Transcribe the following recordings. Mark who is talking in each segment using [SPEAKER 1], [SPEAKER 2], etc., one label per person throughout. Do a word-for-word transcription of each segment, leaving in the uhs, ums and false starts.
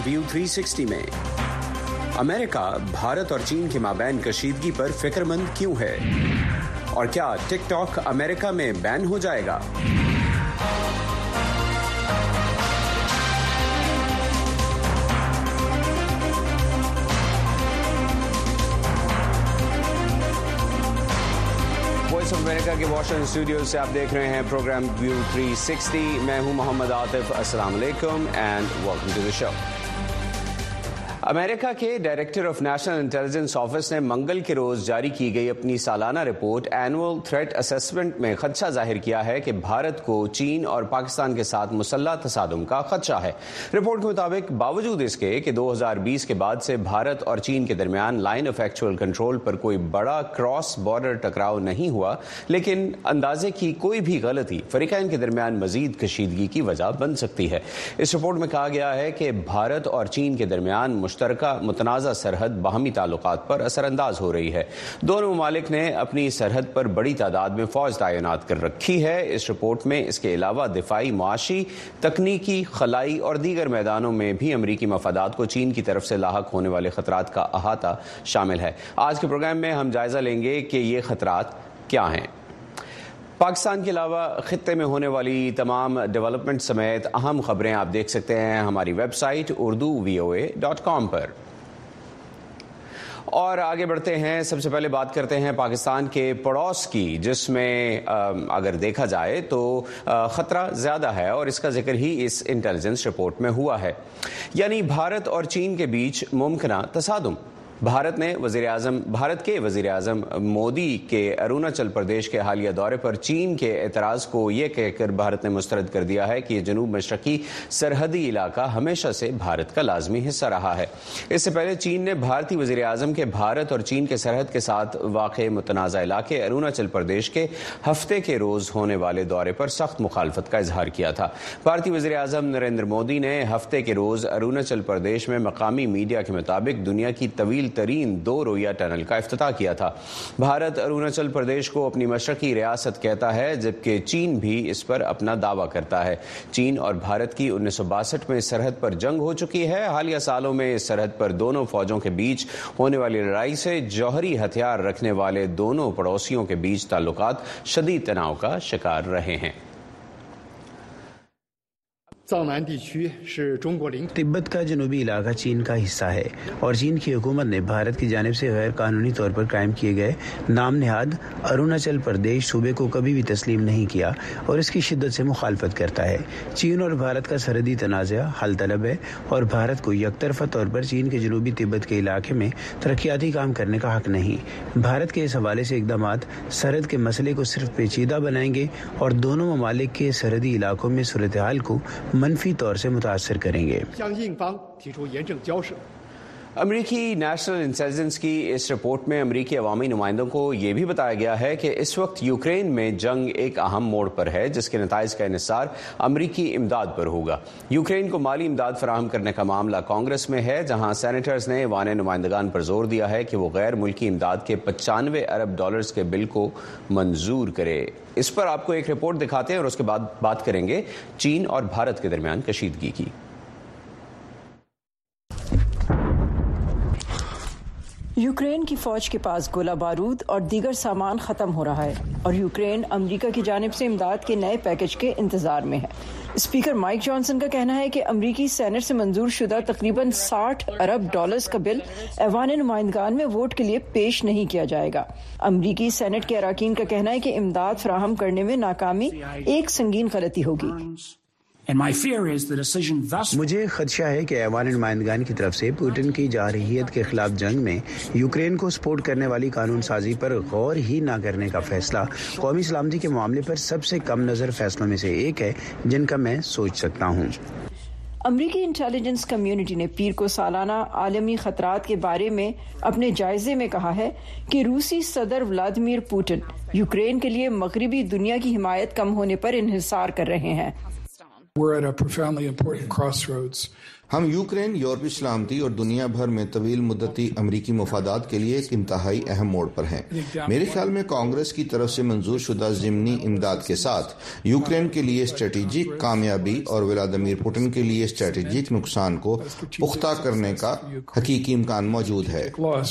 [SPEAKER 1] View three sixty में America Bharat और चीन के माबैन कशीदगी पर फिक्रमंद क्यों है और क्या टिक टॉक अमेरिका में बैन हो जाएगा? वॉइस ऑफ अमेरिका के वॉशिंगटन स्टूडियो से आप देख रहे हैं प्रोग्राम व्यू थ्री सिक्सटी। मैं हूं मोहम्मद आतिफ। अस्सलाम वालेकुम and welcome to the show. America के director of national intelligence office ने मंगल के रोज जारी की गई अपनी सालाना रिपोर्ट एनुअल थ्रेट असेसमेंट में खदशा जाहिर किया है कि भारत को चीन और पाकिस्तान के साथ मुसल्लह तसादुम का खदशा है। रिपोर्ट के मुताबिक बावजूद इसके कि दो हज़ार बीस के बाद से भारत और चीन के दरमियान लाइन ऑफ एक्चुअल कंट्रोल पर कोई बड़ा क्रॉस बॉर्डर टकराव नहीं हुआ, लेकिन अंदाजे की कोई भी गलती फरीकैन के दरमियान मजीद कशीदगी की वजह बन सकती है। इस रिपोर्ट में कहा गया है कि भारत और चीन के दरमियान मुश्तरका मुतनाज़ा सरहद बाहमी ताल्लुकात पर असरअंदाज हो रही है। दोनों ममालिक ने अपनी सरहद पर बड़ी तादाद में फौज तैनात कर रखी है। इस रिपोर्ट में इसके अलावा दिफाई, मुआशी, तकनीकी, खलाई और दीगर मैदानों में भी अमरीकी मफादात को चीन की तरफ से लाहक होने वाले खतरात का अहाता शामिल है। आज के प्रोग्राम में हम जायजा लेंगे कि ये खतरात क्या हैं। पाकिस्तान के अलावा खित्ते में होने वाली तमाम डेवलपमेंट समेत अहम खबरें आप देख सकते हैं हमारी website Urdu V O A dot com पर। और आगे बढ़ते हैं, सबसे पहले बात करते हैं पाकिस्तान के पड़ोस की, जिसमें अगर देखा जाए तो खतरा ज्यादा है और इसका जिक्र ही इस इंटेलिजेंस रिपोर्ट में हुआ है, यानी भारत और चीन के बीच मुमकिना तसादुम। भारत ने वज़ीर आज़म भारत के वज़ीर आज़म मोदी के अरुणाचल प्रदेश के हालिया दौरे पर चीन के एतराज़ को ये कहकर भारत ने मुस्तरद कर दिया है कि जनूब मशरकी सरहदी इलाका हमेशा से भारत का लाजमी हिस्सा रहा है। इससे पहले चीन ने भारतीय वज़ीर आज़म के भारत और चीन के सरहद के साथ वाक़े मुतनाज़ा इलाके अरुणाचल प्रदेश के हफ्ते के रोज़ होने वाले दौरे पर सख्त मुखालफत का इजहार किया था। भारतीय वज़ीर आज़म नरेंद्र मोदी ने हफ्ते के रोज़ अरुणाचल प्रदेश में मकामी मीडिया के मुताबिक दुनिया की तवील तरीन दो रोया टनल का इफ्तिताह किया था। भारत अरुणाचल प्रदेश को अपनी मशरकी रियासत कहता है, जबकि चीन भी इस पर अपना दावा करता है। चीन और भारत की उन्नीस सौ बासठ में सरहद पर जंग हो चुकी है। हालिया सालों में इस सरहद पर दोनों फौजों के बीच होने वाली लड़ाई से जौहरी हथियार रखने वाले दोनों पड़ोसियों के बीच ताल्लुकात शदीद तनाव का शिकार रहे हैं।
[SPEAKER 2] तिब्बत का जनूबी इलाका चीन का हिस्सा है और चीन की हुकूमत ने भारत की जानिब से गैर कानूनी तौर पर कायम किए गए नाम नहाद अरुणाचल प्रदेश सूबे को कभी भी तस्लीम नहीं किया और इसकी शिद्दत से मुखालफत करता है। चीन और भारत का सरहदी तनाज़ा हल तलब है और भारत को यकतरफा तौर पर चीन के जनूबी तिब्बत के इलाके में तरक्याती काम करने का हक नहीं। भारत के इस हवाले से इक़दामात सरहद के मसले को सिर्फ पेचीदा बनाएंगे और दोनों ममालिक के सरहदी इलाकों में सूरत हाल को मनफी तौर से मुतासर करेंगे।
[SPEAKER 1] अमरीकी नेशनल इंटेलिजेंस की इस रिपोर्ट में अमरीकी अवामी नुमाइंदों को यह भी बताया गया है कि इस वक्त यूक्रेन में जंग एक अहम मोड़ पर है, जिसके नताइज का इन्हिसार अमरीकी इमदाद पर होगा। यूक्रेन को माली इमदाद फराहम करने का मामला कांग्रेस में है, जहां सेनेटर्स ने वाने नुमाइंदगान पर जोर दिया है कि वो गैर मुल्की इमदाद के पचानवे अरब डॉलर्स के बिल को मंजूर करे। इस पर आपको एक रिपोर्ट दिखाते हैं और उसके बाद बात करेंगे चीन और भारत के दरमियान कशीदगी की।
[SPEAKER 3] यूक्रेन की फौज के पास गोला बारूद और दीगर सामान खत्म हो रहा है और यूक्रेन अमेरिका की जानिब से इमदाद के नए पैकेज के इंतजार में है। स्पीकर माइक जॉनसन का कहना है कि अमरीकी सेनेट से मंजूर शुदा तकरीबन साठ अरब डॉलर्स का बिल ऐवान नुमाइंदगान में वोट के लिए पेश नहीं किया जाएगा। अमरीकी सेनेट के अराकीन का कहना है कि इमदाद फराहम करने में नाकामी एक संगीन गलती होगी।
[SPEAKER 2] मुझे खदशा है कि ऐवान नुमाइंदगान की तरफ से पुतिन की जारहियत के खिलाफ जंग में यूक्रेन को सपोर्ट करने वाली कानून साजी पर गौर ही न करने का फैसला कौमी सलामती के मामले पर सबसे कम नजर फैसलों में से एक है जिनका मैं सोच सकता हूँ।
[SPEAKER 3] अमरीकी इंटेलिजेंस कम्युनिटी ने पीर को सालाना आलमी खतरात के बारे में अपने जायजे में कहा है कि रूसी सदर व्लादिमीर पुतिन यूक्रेन के लिए मगरिबी दुनिया की हिमायत कम होने पर इन्हिसार कर रहे हैं।
[SPEAKER 4] We're at a profoundly important crossroads. ہم یوکرین یورپی سلامتی اور دنیا بھر میں طویل مدتی امریکی مفادات کے لیے ایک انتہائی اہم موڑ پر ہیں۔ میرے خیال میں کانگریس کی طرف سے منظور شدہ ضمنی امداد کے ساتھ یوکرین کے لیے اسٹریٹجک کامیابی اور ولادیمیر پوٹن کے لیے اسٹریٹجک نقصان کو پختہ کرنے کا حقیقی امکان موجود ہے۔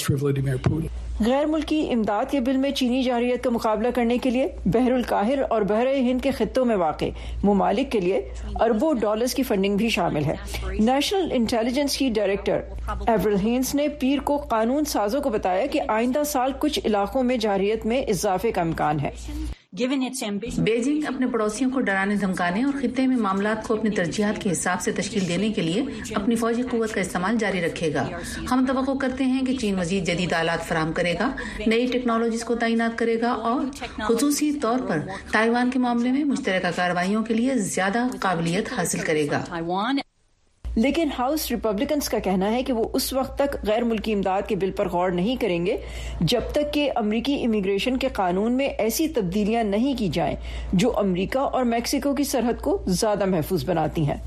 [SPEAKER 3] غیر ملکی امداد کے بل میں چینی جارحیت کا مقابلہ کرنے کے لیے بحر الکاہل اور بحر ہند کے خطوں میں واقع ممالک کے لیے اربوں ڈالرز کی فنڈنگ بھی شامل ہے۔ نیشنل انٹیلیجنس کی ڈائریکٹر ایورل ہینس نے پیر کو قانون سازوں کو بتایا کہ آئندہ سال کچھ علاقوں میں جارحیت میں اضافے کا امکان ہے۔
[SPEAKER 5] بیجنگ اپنے پڑوسیوں کو ڈرانے دھمکانے اور خطے میں معاملات کو اپنی ترجیحات کے حساب سے تشکیل دینے کے لیے اپنی فوجی قوت کا استعمال جاری رکھے گا۔ ہم توقع کرتے ہیں کہ چین مزید جدید آلات فراہم کرے گا، نئی ٹیکنالوجیز کو تعینات کرے گا اور خصوصی طور پر تائیوان کے معاملے میں مشترکہ کارروائیوں کے لیے زیادہ قابلیت حاصل کرے گا۔
[SPEAKER 3] لیکن ہاؤس ریپبلکنز کا کہنا ہے کہ وہ اس وقت تک غیر ملکی امداد کے بل پر غور نہیں کریں گے جب تک کہ امریکی امیگریشن کے قانون میں ایسی تبدیلیاں نہیں کی جائیں جو امریکہ اور میکسیکو کی سرحد کو زیادہ محفوظ بناتی ہیں۔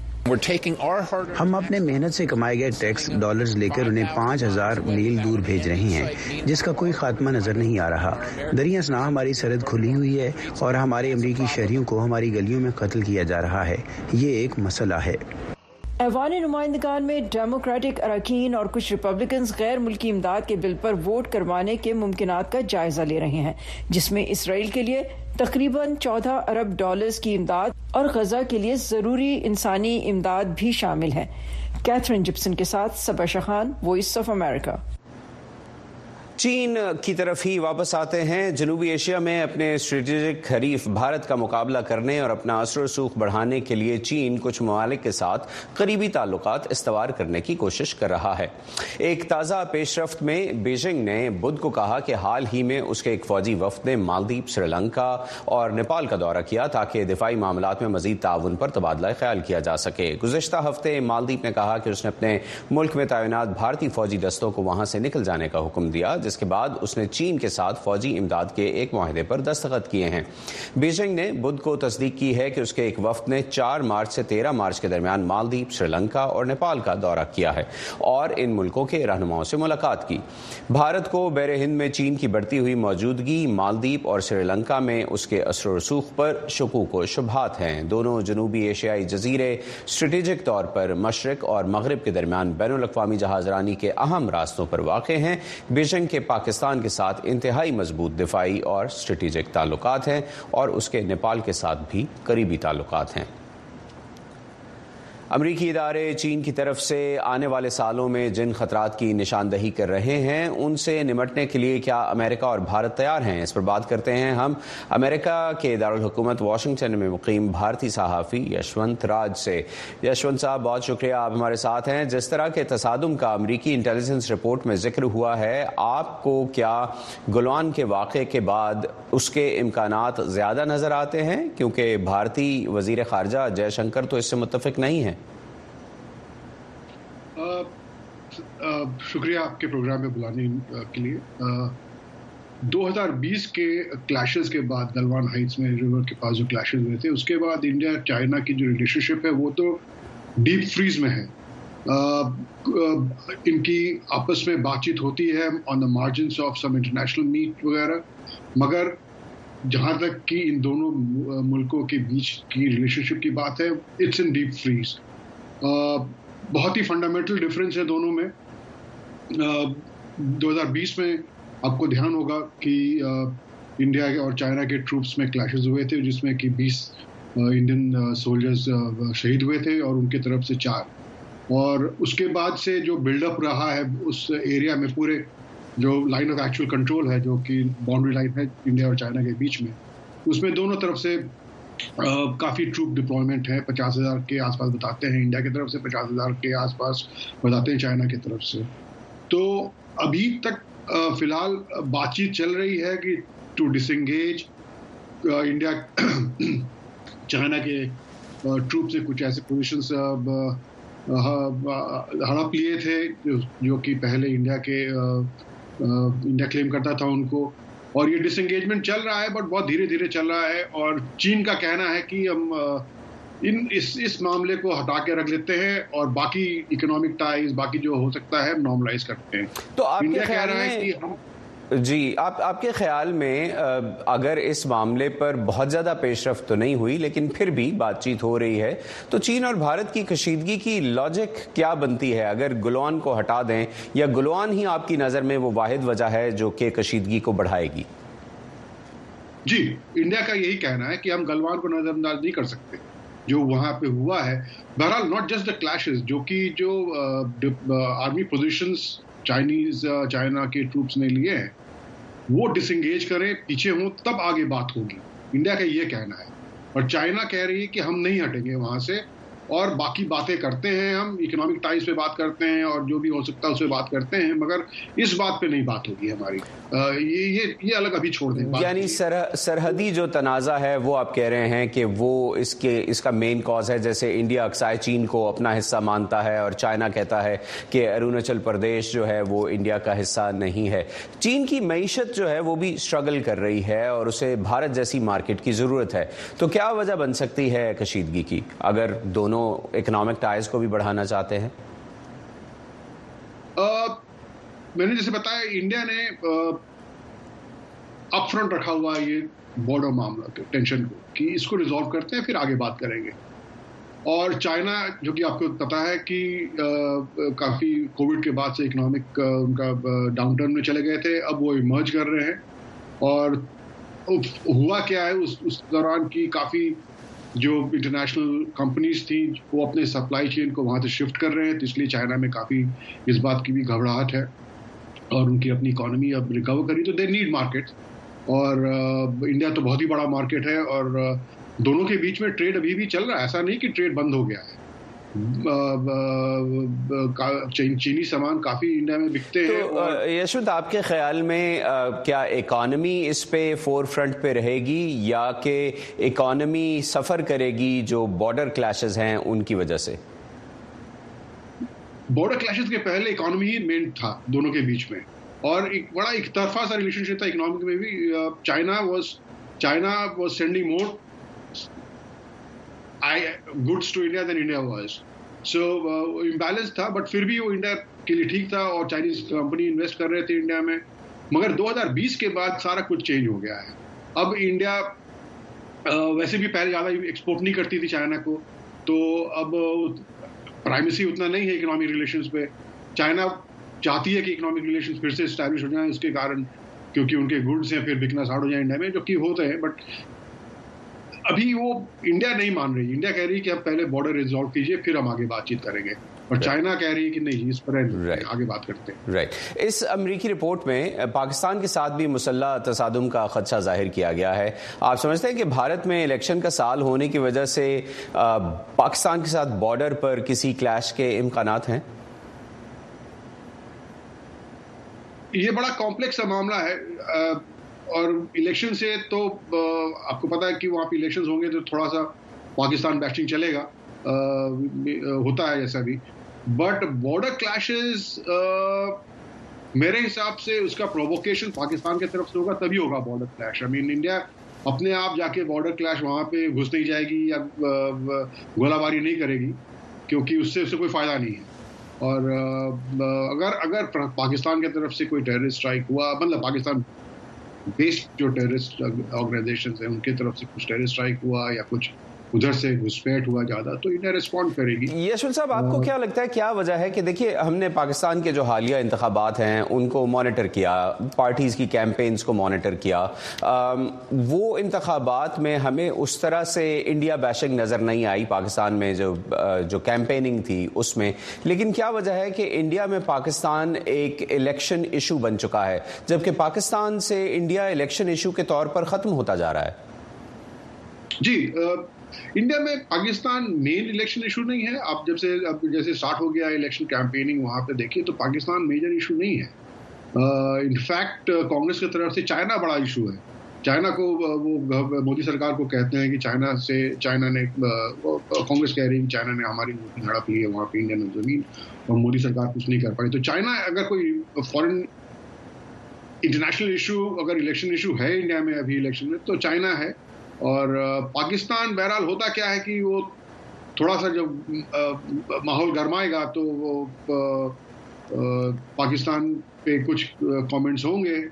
[SPEAKER 2] ہم اپنے محنت سے کمائے گئے ٹیکس ڈالرز لے کر انہیں پانچ ہزار میل دور بھیج رہے ہیں جس کا کوئی خاتمہ نظر نہیں آ رہا۔ دریں اثنا ہماری سرحد کھلی ہوئی ہے اور ہمارے امریکی شہریوں کو ہماری گلیوں میں قتل کیا جا رہا ہے۔ یہ ایک مسئلہ ہے۔
[SPEAKER 3] ایوان نمائندگان میں ڈیموکریٹک اراکین اور کچھ ریپبلکنز غیر ملکی امداد کے بل پر ووٹ کروانے کے ممکنات کا جائزہ لے رہے ہیں، جس میں اسرائیل کے لیے تقریباً چودہ ارب ڈالرز کی امداد اور غزہ کے لیے ضروری انسانی امداد بھی شامل ہے۔ کیتھرین جپسن کے ساتھ صبا شخان، وائس آف امریکہ۔
[SPEAKER 1] چین کی طرف ہی واپس آتے ہیں۔ جنوبی ایشیا میں اپنے اسٹریٹجک حریف بھارت کا مقابلہ کرنے اور اپنا اثر و رسوخ بڑھانے کے لیے چین کچھ ممالک کے ساتھ قریبی تعلقات استوار کرنے کی کوشش کر رہا ہے۔ ایک تازہ پیش رفت میں بیجنگ نے بدھ کو کہا کہ حال ہی میں اس کے ایک فوجی وفد نے مالدیپ، سری لنکا اور نیپال کا دورہ کیا تاکہ دفاعی معاملات میں مزید تعاون پر تبادلہ خیال کیا جا سکے۔ گزشتہ ہفتے مالدیپ نے کہا کہ اس نے اپنے ملک میں تعینات بھارتی فوجی دستوں کو وہاں سے نکل جانے کا حکم دیا، جس کے بعد اس نے چین کے ساتھ فوجی امداد کے ایک معاہدے پر دستخط کیے ہیں۔ بیجنگ نے بدھ کو تصدیق کی ہے کہ اس کے ایک وفد نے چار مارچ سے تیرہ مارچ کے درمیان مالدیپ، سری لنکا اور نیپال کا دورہ کیا ہے اور ان ملکوں کے رہنماؤں سے ملاقات کی۔ بھارت کو بحر ہند میں چین کی بڑھتی ہوئی موجودگی، مالدیپ اور سری لنکا میں اس کے اثر و رسوخ پر شکوک و شبہات ہیں۔ دونوں جنوبی ایشیائی جزیرے اسٹریٹجک طور پر مشرق اور مغرب کے درمیان بین الاقوامی جہاز رانی کے اہم راستوں پر واقع ہیں۔ بیجنگ کے پاکستان کے ساتھ انتہائی مضبوط دفاعی اور اسٹریٹجک تعلقات ہیں اور اس کے نیپال کے ساتھ بھی قریبی تعلقات ہیں۔ امریکی ادارے چین کی طرف سے آنے والے سالوں میں جن خطرات کی نشاندہی کر رہے ہیں ان سے نمٹنے کے لیے کیا امریکہ اور بھارت تیار ہیں؟ اس پر بات کرتے ہیں ہم امریکہ کے دارالحکومت واشنگٹن میں مقیم بھارتی صحافی یشونت راج سے۔ یشونت صاحب، بہت شکریہ، آپ ہمارے ساتھ ہیں۔ جس طرح کے تصادم کا امریکی انٹیلیجنس رپورٹ میں ذکر ہوا ہے، آپ کو کیا گلوان کے واقعے کے بعد اس کے امکانات زیادہ نظر آتے ہیں؟ کیونکہ بھارتی وزیر خارجہ جے شنکر تو اس سے متفق نہیں ہیں۔
[SPEAKER 6] شکریہ آپ کے پروگرام میں بلانے کے لیے۔ دو ہزار بیس کے کلیشز کے بعد گلوان ہائٹس میں ریور کے پاس جو کلیشز ہوئے تھے، اس کے بعد انڈیا چائنا کی جو ریلیشن شپ ہے وہ تو ڈیپ فریز میں ہے۔ ان کی آپس میں بات چیت ہوتی ہے آن دا مارجنس آف سم انٹرنیشنل میٹ وغیرہ، مگر جہاں تک کہ ان دونوں ملکوں کے بیچ کی ریلیشن شپ کی بات ہے، اٹس ان ڈیپ فریز۔ بہت ہی فنڈامنٹل ڈفرینس ہے دونوں میں۔ دو ہزار بیس میں آپ کو دھیان ہوگا کہ انڈیا اور چائنا کے ٹروپس میں کلیشز ہوئے تھے، جس میں کہ بیس انڈین سولجرز شہید ہوئے تھے اور ان کی طرف سے چار، اور اس کے بعد سے جو بلڈ اپ رہا ہے اس ایریا میں، پورے جو لائن آف ایکچوئل کنٹرول ہے جو کہ باؤنڈری لائن ہے انڈیا اور چائنا کے بیچ میں، اس میں دونوں طرف سے کافی ٹروپ ڈپلائمنٹ ہے۔ پچاس ہزار کے آس پاس بتاتے ہیں انڈیا کی طرف سے، پچاس ہزار کے آس پاس بتاتے ہیں چائنا کی طرف سے۔ تو ابھی تک فی الحال بات چیت چل رہی ہے کہ ٹو ڈس انگیج انڈیا چائنا کے ٹروپ سے کچھ ایسے پوزیشنس ہڑپ لیے تھے جو کہ پہلے انڈیا کے انڈیا کلیم کرتا تھا ان کو، اور یہ ڈس انگیجمنٹ چل رہا ہے بٹ بہت دھیرے دھیرے چل رہا ہے۔ اور چین کا کہنا ہے کہ ہم ان اس اس معاملے کو ہٹا کے رکھ لیتے ہیں اور باقی اکنامک ٹائز باقی جو ہو سکتا ہے نارملائز کرتے ہیں.
[SPEAKER 1] تو آپ
[SPEAKER 6] انڈیا
[SPEAKER 1] کے
[SPEAKER 6] کہہ
[SPEAKER 1] خیال
[SPEAKER 6] رہا ہے
[SPEAKER 1] میں
[SPEAKER 6] کہ ہم
[SPEAKER 1] جی آپ آپ کے خیال میں اگر اس معاملے پر بہت زیادہ پیش رفت تو نہیں ہوئی لیکن پھر بھی بات چیت ہو رہی ہے تو چین اور بھارت کی کشیدگی کی لاجک کیا بنتی ہے؟ اگر گلوان کو ہٹا دیں یا گلوان ہی آپ کی نظر میں وہ واحد وجہ ہے جو کہ کشیدگی کو بڑھائے گی؟
[SPEAKER 6] جی انڈیا کا یہی کہنا ہے کہ ہم گلوان کو نظر انداز نہیں کر سکتے جو وہاں پہ ہوا ہے. بہرحال ناٹ جسٹ دا کلیشز جو کہ جو آرمی پوزیشنز چائنیز چائنا کے ٹروپس نے لیے ہیں وہ ڈس انگیج کریں پیچھے ہوں تب آگے بات ہوگی. انڈیا کا یہ کہنا ہے اور چائنا کہہ رہی ہے کہ ہم نہیں ہٹیں گے وہاں سے اور باقی باتیں کرتے ہیں, ہم اکنامک ٹائز پہ بات کرتے ہیں اور جو بھی ہو سکتا ہے اس پہ بات کرتے ہیں مگر اس بات پہ نہیں بات ہوگی ہماری. یہ یہ یہ الگ ابھی چھوڑ دیں.
[SPEAKER 1] یعنی سرحدی جو تنازع ہے وہ آپ کہہ رہے ہیں کہ وہ اس کے اس کا مین کاز ہے, جیسے انڈیا اکسائے چین کو اپنا حصہ مانتا ہے اور چائنا کہتا ہے کہ اروناچل پردیش جو ہے وہ انڈیا کا حصہ نہیں ہے. چین کی معیشت جو ہے وہ بھی اسٹرگل کر رہی ہے اور اسے بھارت جیسی مارکیٹ کی ضرورت ہے, تو کیا وجہ بن سکتی ہے کشیدگی کی اگر دونوں اکنامک ٹائز کو بھی بڑھانا چاہتے ہیں؟
[SPEAKER 6] میں نے جیسے بتایا انڈیا نے اپ فرنٹ رکھا ہوا یہ بارڈر معاملہ کے ٹینشن کو کہ اس کو ریزالو کرتے ہیں پھر آگے بات کریں گے. اور چائنا جو کہ آپ کو پتا ہے کہ کافی کووڈ کے بعد سے اکنامک ان کا ڈاؤن ٹرن میں چلے گئے تھے, اب وہ ایمرج کر رہے ہیں. اور ہوا کیا ہے اس اس دوران کی کافی جو انٹرنیشنل کمپنیز تھیں وہ اپنے سپلائی چین کو وہاں سے شفٹ کر رہے ہیں, تو اس لیے چائنا میں کافی اس بات کی بھی گھبراہٹ ہے اور ان کی اپنی اکانومی اب ریکور کری تو دے نیڈ مارکیٹ. اور انڈیا تو بہت ہی بڑا مارکیٹ ہے اور دونوں کے بیچ میں ٹریڈ ابھی بھی چل رہا ہے, ایسا نہیں کہ ٹریڈ بند ہو گیا ہے. چینی سامان کافی انڈیا میں بکتے ہیں.
[SPEAKER 1] تو یشونت آپ کے خیال میں کیا اکانومی اس پہ فور فرنٹ پہ رہے گی یا کہ اکانومی سفر کرے گی جو بارڈر کلیشز ہیں ان کی وجہ سے؟
[SPEAKER 6] بارڈر کلیشز کے پہلے اکانومی ہی مین تھا دونوں کے بیچ میں اور ایک بڑا ایک طرفہ سا ریلیشن شپ تھا اکنامک میں بھی. چائنا واز چائنا واز سینڈنگ مور goods to India than India was. So imbalance تھا بٹ پھر بھی وہ انڈیا کے لیے ٹھیک تھا اور چائنیز کمپنی انویسٹ کر رہے تھے انڈیا میں. مگر دو ہزار بیس کے بعد سارا کچھ چینج ہو گیا ہے. اب انڈیا ویسے بھی پہلے زیادہ ایکسپورٹ نہیں کرتی تھی چائنا کو, تو اب پرائمیسی اتنا نہیں ہے اکنامک ریلیشنز پہ. چائنا چاہتی ہے کہ اکنامک ریلیشنز پھر سے اسٹیبلش ہو جائیں اس کے کارن کیونکہ ان کے گڈس ہیں پھر بکنا اسٹارٹ ہو جائیں انڈیا میں, جو کہ ہوتے ہیں. بٹ ابھی وہ انڈیا نہیں مان رہی. انڈیا کہہ رہی ہے کہ اب پہلے بارڈر ریزالو کیجئے پھر ہم آگے بات چیت کریں گے, اور چائنا کہہ رہی ہے کہ نہیں اس پر آگے بات کرتے ہیں.
[SPEAKER 1] رائٹ. اس امریکی رپورٹ میں پاکستان کے ساتھ بھی مسلح تصادم کا خدشہ ظاہر کیا گیا ہے. آپ سمجھتے ہیں کہ بھارت میں الیکشن کا سال ہونے کی وجہ سے پاکستان کے ساتھ بارڈر پر کسی کلیش کے امکانات ہیں؟
[SPEAKER 6] یہ بڑا کمپلیکس معاملہ ہے اور الیکشن سے تو آپ کو پتا ہے کہ وہاں پہ الیکشنز ہوں گے تو تھوڑا سا پاکستان بیشنگ چلے گا, ہوتا ہے جیسا بھی. بٹ بارڈر کلیشز میرے حساب سے اس کا پرووکیشن پاکستان کی طرف سے ہوگا تبھی ہوگا بارڈر کلیش. آئی مین انڈیا اپنے آپ جا کے بارڈر کلیش وہاں پہ گھس نہیں جائے گی یا گولہ باری نہیں کرے گی کیونکہ اس سے اس سے کوئی فائدہ نہیں ہے. اور اگر اگر پاکستان کی طرف سے کوئی ٹیررسٹ اسٹرائک ہوا, مطلب پاکستان بیسڈ جو ٹیررسٹ آرگنائزیشنز ہیں ان کی طرف سے کچھ ٹیررسٹ اسٹرائک ہوا یا کچھ ادھر سے گھسپیٹ ہوا زیادہ, تو انہیں ریسپونڈ کرے گی.
[SPEAKER 1] یشونت صاحب آپ کو کیا لگتا ہے کیا وجہ ہے کہ دیکھیے ہم نے پاکستان کے جو حالیہ انتخابات ہیں ان کو مانیٹر کیا, پارٹیز کی کیمپینز کو مانیٹر کیا, وہ انتخابات میں ہمیں اس طرح سے انڈیا بیشنگ نظر نہیں آئی پاکستان میں جو جو کیمپیننگ تھی اس میں. لیکن کیا وجہ ہے کہ انڈیا میں پاکستان ایک الیکشن ایشو بن چکا ہے جبکہ پاکستان سے انڈیا الیکشن ایشو کے طور پر ختم ہوتا جا رہا ہے؟
[SPEAKER 6] جی انڈیا میں پاکستان مین الیکشن ایشو نہیں ہے. آپ جب سے اب جیسے اسٹارٹ ہو گیا الیکشن کیمپیننگ وہاں پہ دیکھیے تو پاکستان میجر ایشو نہیں ہے. انفیکٹ کانگریس کی طرف سے چائنا بڑا ایشو ہے. چائنا کو وہ مودی سرکار کو کہتے ہیں کہ چائنا سے چائنا نے کانگریس کہہ رہی ہے کہ چائنا نے ہماری ہڑپ لی ہے وہاں پہ انڈین زمین اور مودی سرکار کچھ نہیں کر پائی. تو چائنا اگر کوئی فارن انٹرنیشنل ایشو اگر الیکشن ایشو ہے انڈیا میں ابھی الیکشن میں تو چائنا ہے. اور پاکستان بہرحال ہوتا کیا ہے کہ وہ تھوڑا سا جب ماحول گرمائے گا تو وہ پاکستان پہ کچھ کامنٹس ہوں گے,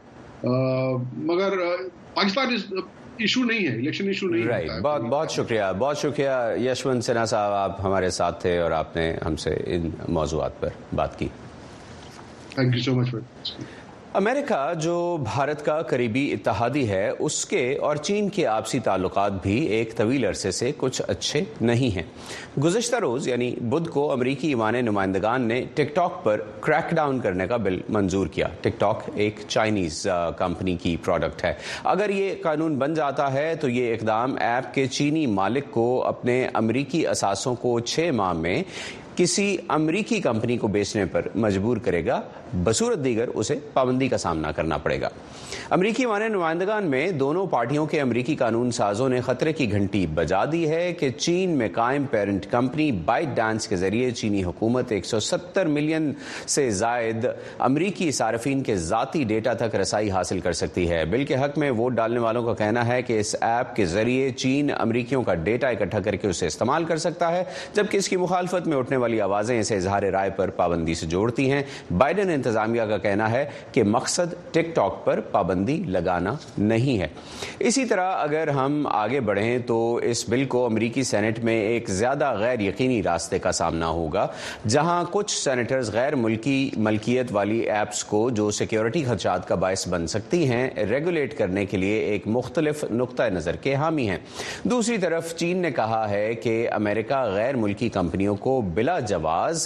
[SPEAKER 6] مگر پاکستان ایشو نہیں ہے, الیکشن ایشو نہیں ہے.
[SPEAKER 1] right. بہت بہت شکریہ بہت شکریہ یشونت سنہا صاحب, آپ ہمارے ساتھ تھے اور آپ نے ہم سے ان موضوعات پر بات کی.
[SPEAKER 6] تھینک یو سو مچ.
[SPEAKER 1] امریکہ جو بھارت کا قریبی اتحادی ہے, اس کے اور چین کے آپسی تعلقات بھی ایک طویل عرصے سے کچھ اچھے نہیں ہیں. گزشتہ روز یعنی بدھ کو امریکی ایوان نمائندگان نے ٹک ٹاک پر کریک ڈاؤن کرنے کا بل منظور کیا. ٹک ٹاک ایک چائنیز کمپنی کی پروڈکٹ ہے. اگر یہ قانون بن جاتا ہے تو یہ اقدام ایپ کے چینی مالک کو اپنے امریکی اثاثوں کو چھ ماہ میں کسی امریکی کمپنی کو بیچنے پر مجبور کرے گا, بصورت دیگر اسے پابندی کا سامنا کرنا پڑے گا. امریکی ایوان نمائندگان میں دونوں پارٹیوں کے امریکی قانون سازوں نے خطرے کی گھنٹی بجا دی ہے کہ چین میں قائم پیرنٹ کمپنی بائٹ ڈانس کے ذریعے چینی حکومت ایک سو ستر ملین سے زائد امریکی صارفین کے ذاتی ڈیٹا تک رسائی حاصل کر سکتی ہے. بل کے حق میں ووٹ ڈالنے والوں کا کہنا ہے کہ اس ایپ کے ذریعے چین امریکیوں کا ڈیٹا اکٹھا کر کے اسے استعمال کر سکتا ہے, جبکہ اس کی مخالفت میں اٹھنے والی آوازیں اسے اظہار رائے پر پابندی سے جوڑتی ہیں. بائیڈن انتظامیہ کا کہنا ہے کہ مقصد ٹک ٹاک پر پابندی لگانا نہیں ہے. اسی طرح اگر ہم آگے بڑھیں تو اس بل کو امریکی سینٹ میں ایک زیادہ غیر یقینی راستے کا سامنا ہوگا, جہاں کچھ سینیٹرز غیر ملکی ملکیت والی ایپس کو جو سیکیورٹی خدشات کا باعث بن سکتی ہیں ریگولیٹ کرنے کے لیے ایک مختلف نقطہ نظر کے حامی ہیں. دوسری طرف چین نے کہا ہے کہ امریکہ غیر ملکی کمپنیوں کو بلا جواز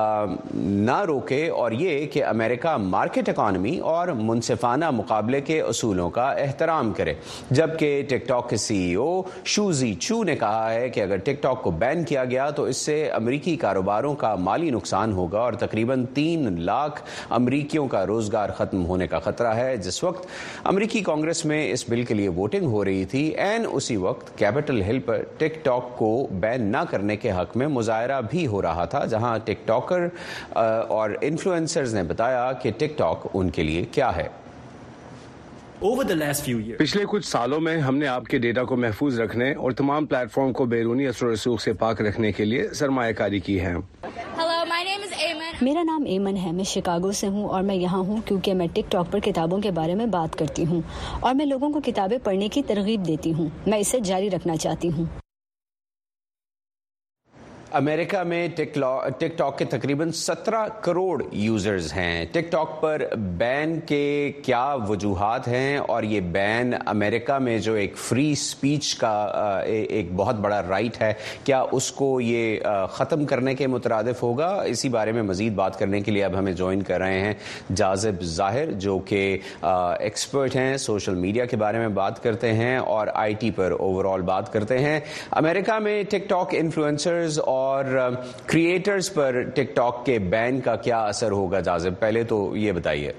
[SPEAKER 1] نہ روکے, اور یہ کہ امریکہ مارکیٹ اکانومی اور منصفانہ مقابلے کے اصولوں کا احترام کرے. جبکہ ٹک ٹاک کے سی ای او شو زی چو نے کہا ہے کہ اگر ٹک ٹاک کو بین کیا گیا تو اس سے امریکی کاروباروں کا مالی نقصان ہوگا اور تقریباً تین لاکھ امریکیوں کا روزگار ختم ہونے کا خطرہ ہے. جس وقت امریکی کانگریس میں اس بل کے لیے ووٹنگ ہو رہی تھی, این اسی وقت کیپٹل ہل پر ٹک ٹاک کو بین نہ کرنے کے حق میں مظاہرہ بھی ہو رہا تھا, جہاں ٹک ٹاکر اور انفلوئنسرز نے بتایا کہ ٹک ٹاک ان کے لیے کیا ہے.
[SPEAKER 7] پچھلے کچھ سالوں میں ہم نے آپ کے ڈیٹا کو محفوظ رکھنے اور تمام پلیٹ فارم کو بیرونی اثر و رسوخ سے پاک رکھنے کے لیے سرمایہ کاری کی ہے.
[SPEAKER 8] میرا نام ایمن ہے, میں شکاگو سے ہوں اور میں یہاں ہوں کیونکہ میں ٹک ٹاک پر کتابوں کے بارے میں بات کرتی ہوں اور میں لوگوں کو کتابیں پڑھنے کی ترغیب دیتی ہوں. میں اسے جاری رکھنا چاہتی ہوں.
[SPEAKER 1] امریکہ میں ٹک ٹاک کے تقریباً سترہ کروڑ یوزرز ہیں. ٹک ٹاک پر بین کے کیا وجوہات ہیں, اور یہ بین امریکہ میں جو ایک فری سپیچ کا ایک بہت بڑا رائٹ ہے, کیا اس کو یہ ختم کرنے کے مترادف ہوگا؟ اسی بارے میں مزید بات کرنے کے لیے اب ہمیں جوائن کر رہے ہیں جاذب ظاہر, جو کہ ایکسپرٹ ہیں, سوشل میڈیا کے بارے میں بات کرتے ہیں اور آئی ٹی پر اوور آل بات کرتے ہیں. امریکہ میں ٹک ٹاک انفلوئنسرز اور اور کریئٹرز پر ٹک ٹاک کے بین کا کیا اثر ہوگا؟ جاذب, پہلے تو یہ بتائیے.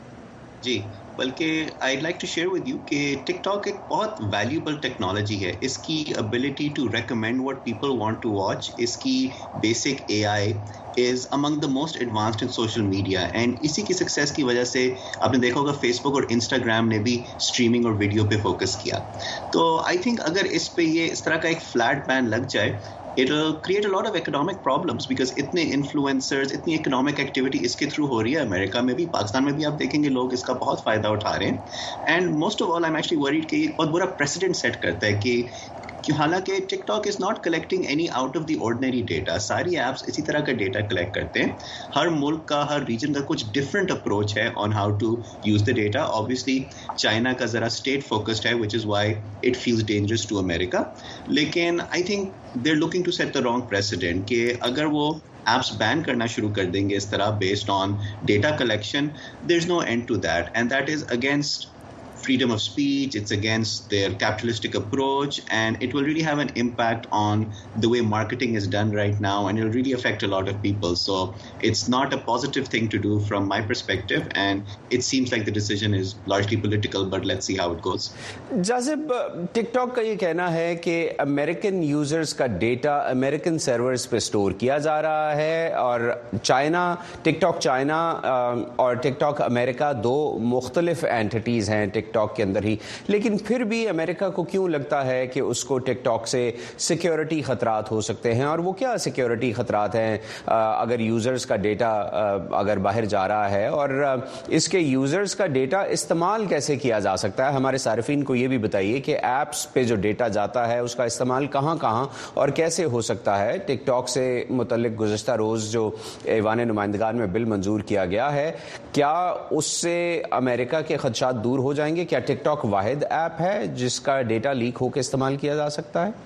[SPEAKER 9] جی, بلکہ آئی لائک ٹو شیئر ود یو کہ ٹک ٹاک ایک بہت ویلیوبل ٹیکنالوجی ہے. اس کی ابیلٹی ٹو ریکمینڈ واٹ پیپل وانٹ ٹو واچ, اس کی بیسک اے آئی is among the most advanced in social media, and اسی کی سکسیس کی وجہ سے آپ نے دیکھا ہوگا فیس بک اور انسٹاگرام نے بھی اسٹریمنگ اور ویڈیو پہ فوکس کیا. تو آئی تھنک اگر اس پہ یہ اس طرح کا ایک فلیٹ بین لگ جائے, it will create a lot of economic problems because اتنے انفلوئنسرز, اتنی اکنامک ایکٹیویٹی اس کے تھرو ہو رہی ہے. امریکہ میں بھی, پاکستان میں بھی آپ دیکھیں گے لوگ اس کا بہت فائدہ اٹھا رہے ہیں. اینڈ موسٹ آف آل آئی ایم ایکچولی ورریڈ کہ یہ بہت برا پریسیڈنٹ سیٹ کرتا ہے کہ کہ حالانکہ ٹک ٹاک از ناٹ کلیکٹنگ اینی آؤٹ آف دی آرڈنری ڈیٹا. ساری ایپس اسی طرح کا ڈیٹا کلیکٹ کرتے ہیں. ہر ملک کا, ہر ریجن کا کچھ ڈفرینٹ اپروچ ہے آن ہاؤ ٹو یوز دا ڈیٹا. آبویسلی چائنا کا ذرا اسٹیٹ فوکسڈ ہے, وچ از وائی اٹ فیلز ڈینجرس ٹو امیریکا. لیکن آئی تھنک دے آر لوکنگ ٹو سیٹ دا رانگ پریسیڈنٹ کہ اگر وہ ایپس بین کرنا شروع کر دیں گے اس طرح بیسڈ آن ڈیٹا کلیکشن, دیر از نو اینڈ ٹو دیٹ, اینڈ دیٹ از اگینسٹ freedom of speech, it's against their capitalistic approach, and it will really have an impact on the way marketing is done right now, and it will really affect a lot of people. So it's not a positive thing to do from my perspective, and it seems like the decision is largely political, but let's see how it goes.
[SPEAKER 1] جاذب, ٹک ٹاک کا یہ کہنا ہے کہ امریکن یوزرز کا ڈیٹا امریکن سرورز پہ اسٹور کیا جا رہا ہے, اور چائنا, ٹک ٹاک چائنا اور ٹک ٹاک امریکہ دو مختلف اینٹیز ہیں. ٹک ٹک ٹاک کے اندر ہی. لیکن پھر بھی امریکہ کو کیوں لگتا ہے کہ اس کو ٹک ٹاک سے سیکیورٹی خطرات ہو سکتے ہیں؟ اور وہ کیا سیکیورٹی خطرات ہیں اگر یوزرز کا ڈیٹا اگر باہر جا رہا ہے، اور اس کے یوزرز کا ڈیٹا استعمال کیسے کیا جا سکتا ہے؟ ہمارے صارفین کو یہ بھی بتائیے کہ ایپس پہ جو ڈیٹا جاتا ہے اس کا استعمال کہاں کہاں اور کیسے ہو سکتا ہے. ٹک ٹاک سے متعلق گزشتہ روز جو ایوان نمائندگان میں بل منظور کیا گیا ہے، کیا اس سے امریکہ کے خدشات دور ہو جائیں گے؟ کیا ٹک ٹاک واحد ایپ ہے جس کا ڈیٹا لیک ہو کے استعمال کیا جا سکتا ہے؟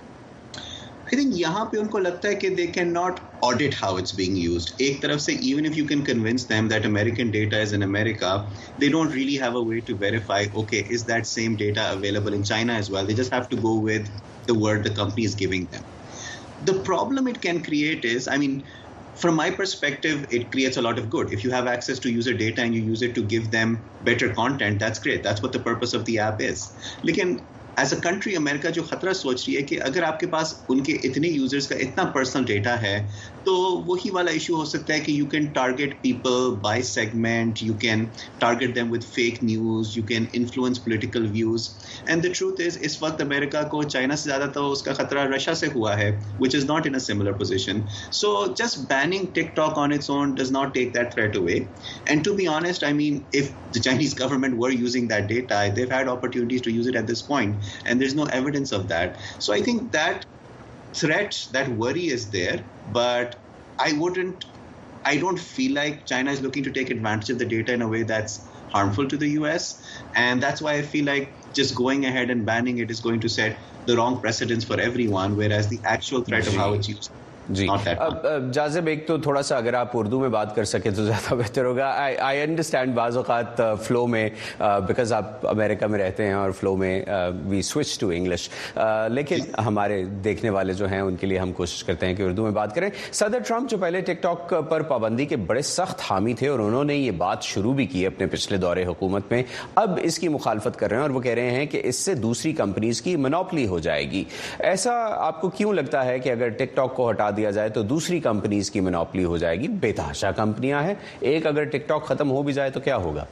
[SPEAKER 9] I think یہاں پہ ان کو لگتا ہے کہ they cannot audit how it's being used. ایک طرف سے even if you can convince them that American data is in America, they don't really have a way to verify, okay, is that same data available in China as well? They just have to go with the word the company is giving them. The problem it can create is, I mean, from my perspective, it creates a lot of good. If you have access to user data and you use it to give them better content, that's great. That's what the purpose of the app is. Lekin ایز اے کنٹری امریکہ جو خطرہ سوچ رہی ہے کہ اگر آپ کے پاس ان کے اتنے یوزرز کا اتنا پرسنل ڈیٹا ہے تو وہی والا ایشو ہو سکتا ہے کہ یو کین ٹارگیٹ پیپل بائی سیگمنٹ، یو کین ٹارگیٹ دیم ود فیک نیوز، یو کین انفلوئنس پولیٹیکل ویوز. اینڈ دا ٹروتھ از اس وقت امریکہ کو چائنا سے زیادہ تو اس کا خطرہ رشیا سے ہوا ہے وچ از ناٹ ان اے سملر پوزیشن. سو جسٹ بیننگ ٹک ٹاک آن اٹس اون ڈز ناٹ ٹیک دیٹ تھریٹ اوے. اینڈ ٹو بی آنیسٹ، آئی مین if the Chinese government were using that data, they've had opportunities to use it at this point, and there's no evidence of that. So I think that threat, that worry is there, but I wouldn't, I don't feel like China is looking to take advantage of the data in a way that's harmful to the U S, and that's why I feel like just going ahead and banning it is going to set the wrong precedents for everyone, whereas the actual threat of how it's used.
[SPEAKER 1] جی جاذب، ایک تو تھوڑا سا اگر آپ اردو میں بات کر سکیں تو زیادہ بہتر ہوگا. آئی انڈرسٹینڈ بعض اوقات فلو میں، بیکاز آپ امریکہ میں رہتے ہیں اور فلو میں وی سوئچ ٹو انگلش، لیکن ہمارے دیکھنے والے جو ہیں ان کے لیے ہم کوشش کرتے ہیں کہ اردو میں بات کریں. صدر ٹرمپ جو پہلے ٹک ٹاک پر پابندی کے بڑے سخت حامی تھے اور انہوں نے یہ بات شروع بھی کی اپنے پچھلے دور حکومت میں، اب اس کی مخالفت کر رہے ہیں اور وہ کہہ رہے ہیں کہ اس سے دوسری کمپنیز کی منوپلی ہو جائے گی. ایسا آپ کو کیوں لگتا ہے کہ اگر ٹک ٹاک کو ہٹا دیا جائے تو دوسری کمپنیز کی منوپلی ہو جائے گی؟ بے تحاشا کمپنیاں ہیں، ایک اگر ٹک ٹاک ختم ہو بھی جائے تو کیا ہوگا؟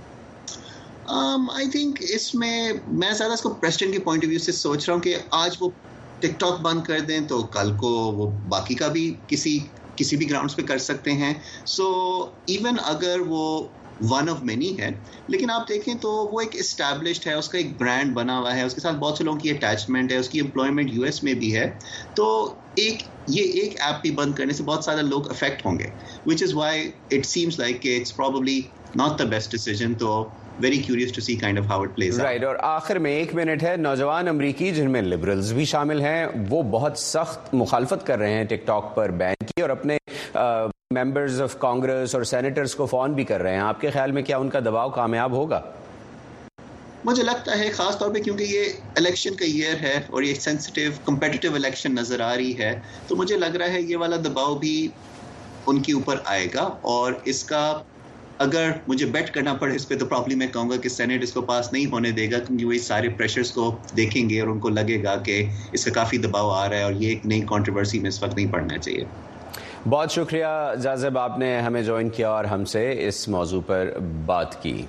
[SPEAKER 9] آئی تھنک اس میں میں زیادہ اس کو پریسیڈنٹ کے پوائنٹ آف ویو سے سوچ رہا ہوں کہ آج وہ ٹک ٹاک بند کر دیں تو کل کو وہ باقی کا بھی کسی کسی بھی گراؤنڈس پہ کر سکتے ہیں. سو ایون اگر وہ ون آف مینی ہے، لیکن آپ دیکھیں تو وہ ایک اسٹیبلشڈ ہے، اس کا ایک برانڈ بنا ہوا ہے، اس کے ساتھ بہت سے لوگوں کی اٹیچمنٹ ہے، اس کی امپلائمنٹ یو ایس میں بھی ہے. تو ایک یہ ایک ایپ بھی بند کرنے سے بہت سارے لوگ افیکٹ ہوں گے، وچ از وائی اٹ سیمس لائک کہ اٹس پروبیبلی ناٹ دا بیسٹ ڈیسیژن. تو ویری کیوریس ٹو سی کائنڈ آف ہاؤ اٹ پلیز.
[SPEAKER 1] رائٹ. اور آخر میں ایک منٹ ہے. نوجوان امریکی جن میں لبرلز بھی شامل ہیں وہ بہت سخت مخالفت کر رہے ہیں ٹک ٹاک پر بین کی، اور اپنے ممبرز آف کانگریس اور سینیٹرز کو فون بھی کر رہے ہیں. آپ کے خیال میں کیا ان کا دباؤ کامیاب ہوگا؟
[SPEAKER 9] مجھے لگتا ہے خاص طور پہ کیونکہ یہ الیکشن کا ایئر ہے اور یہ سینسٹیو کمپیٹیٹو الیکشن نظر آ رہی ہے، تو مجھے لگ رہا ہے یہ والا دباؤ بھی ان کے اوپر آئے گا. اور اس کا اگر مجھے بیٹ کرنا پڑے اس پہ تو پرابلی میں کہوں گا کہ سینیٹ اس کو پاس نہیں ہونے دے گا، کیونکہ وہ اس سارے پریشرز کو دیکھیں گے اور ان کو لگے گا کہ اس کا کافی دباؤ آ رہا ہے اور یہ ایک نئی کنٹروورسی میں اس وقت نہیں پڑنا چاہیے.
[SPEAKER 1] بہت شکریہ جاذب، آپ نے ہمیں جوائن کیا اور ہم سے اس موضوع پر بات کی.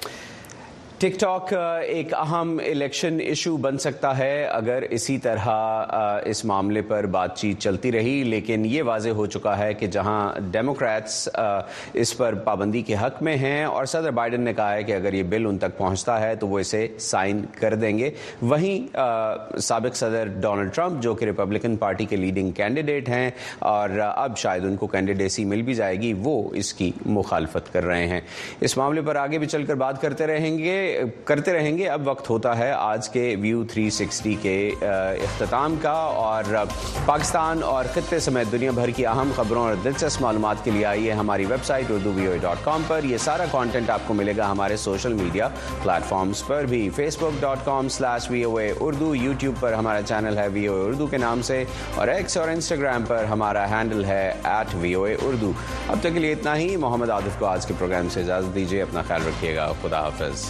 [SPEAKER 1] ٹک ٹاک ایک اہم الیکشن ایشو بن سکتا ہے اگر اسی طرح اس معاملے پر بات چیت چلتی رہی، لیکن یہ واضح ہو چکا ہے کہ جہاں ڈیموکریٹس اس پر پابندی کے حق میں ہیں اور صدر بائیڈن نے کہا ہے کہ اگر یہ بل ان تک پہنچتا ہے تو وہ اسے سائن کر دیں گے، وہیں سابق صدر ڈونلڈ ٹرمپ جو کہ ریپبلکن پارٹی کے لیڈنگ کینڈیڈیٹ ہیں اور اب شاید ان کو کینڈیڈیسی مل بھی جائے گی، وہ اس کی مخالفت کر رہے ہیں. اس معاملے پر آگے بھی چل کر بات کرتے رہیں گے کرتے رہیں گے اب وقت ہوتا ہے آج کے ویو تھری سکسٹی کے اختتام کا، اور پاکستان اور خطے سمیت دنیا بھر کی اہم خبروں اور دلچسپ معلومات کے لیے آئیے ہماری ویب سائٹ اردو وی او اے ڈاٹ کام پر. یہ سارا کانٹینٹ آپ کو ملے گا ہمارے سوشل میڈیا پلیٹ فارمز پر بھی، فیس بک ڈاٹ کام سلیش وی او اے اردو، یوٹیوب پر ہمارا چینل ہے وی او اے اردو کے نام سے، اور ایکس اور انسٹاگرام پر ہمارا ہینڈل ہے ایٹ وی او اے اردو. اب تک کے لیے اتنا ہی. محمد عاطف کو آج کے پروگرام سے اجازت دیجیے. اپنا خیال رکھیے گا. خدا حافظ.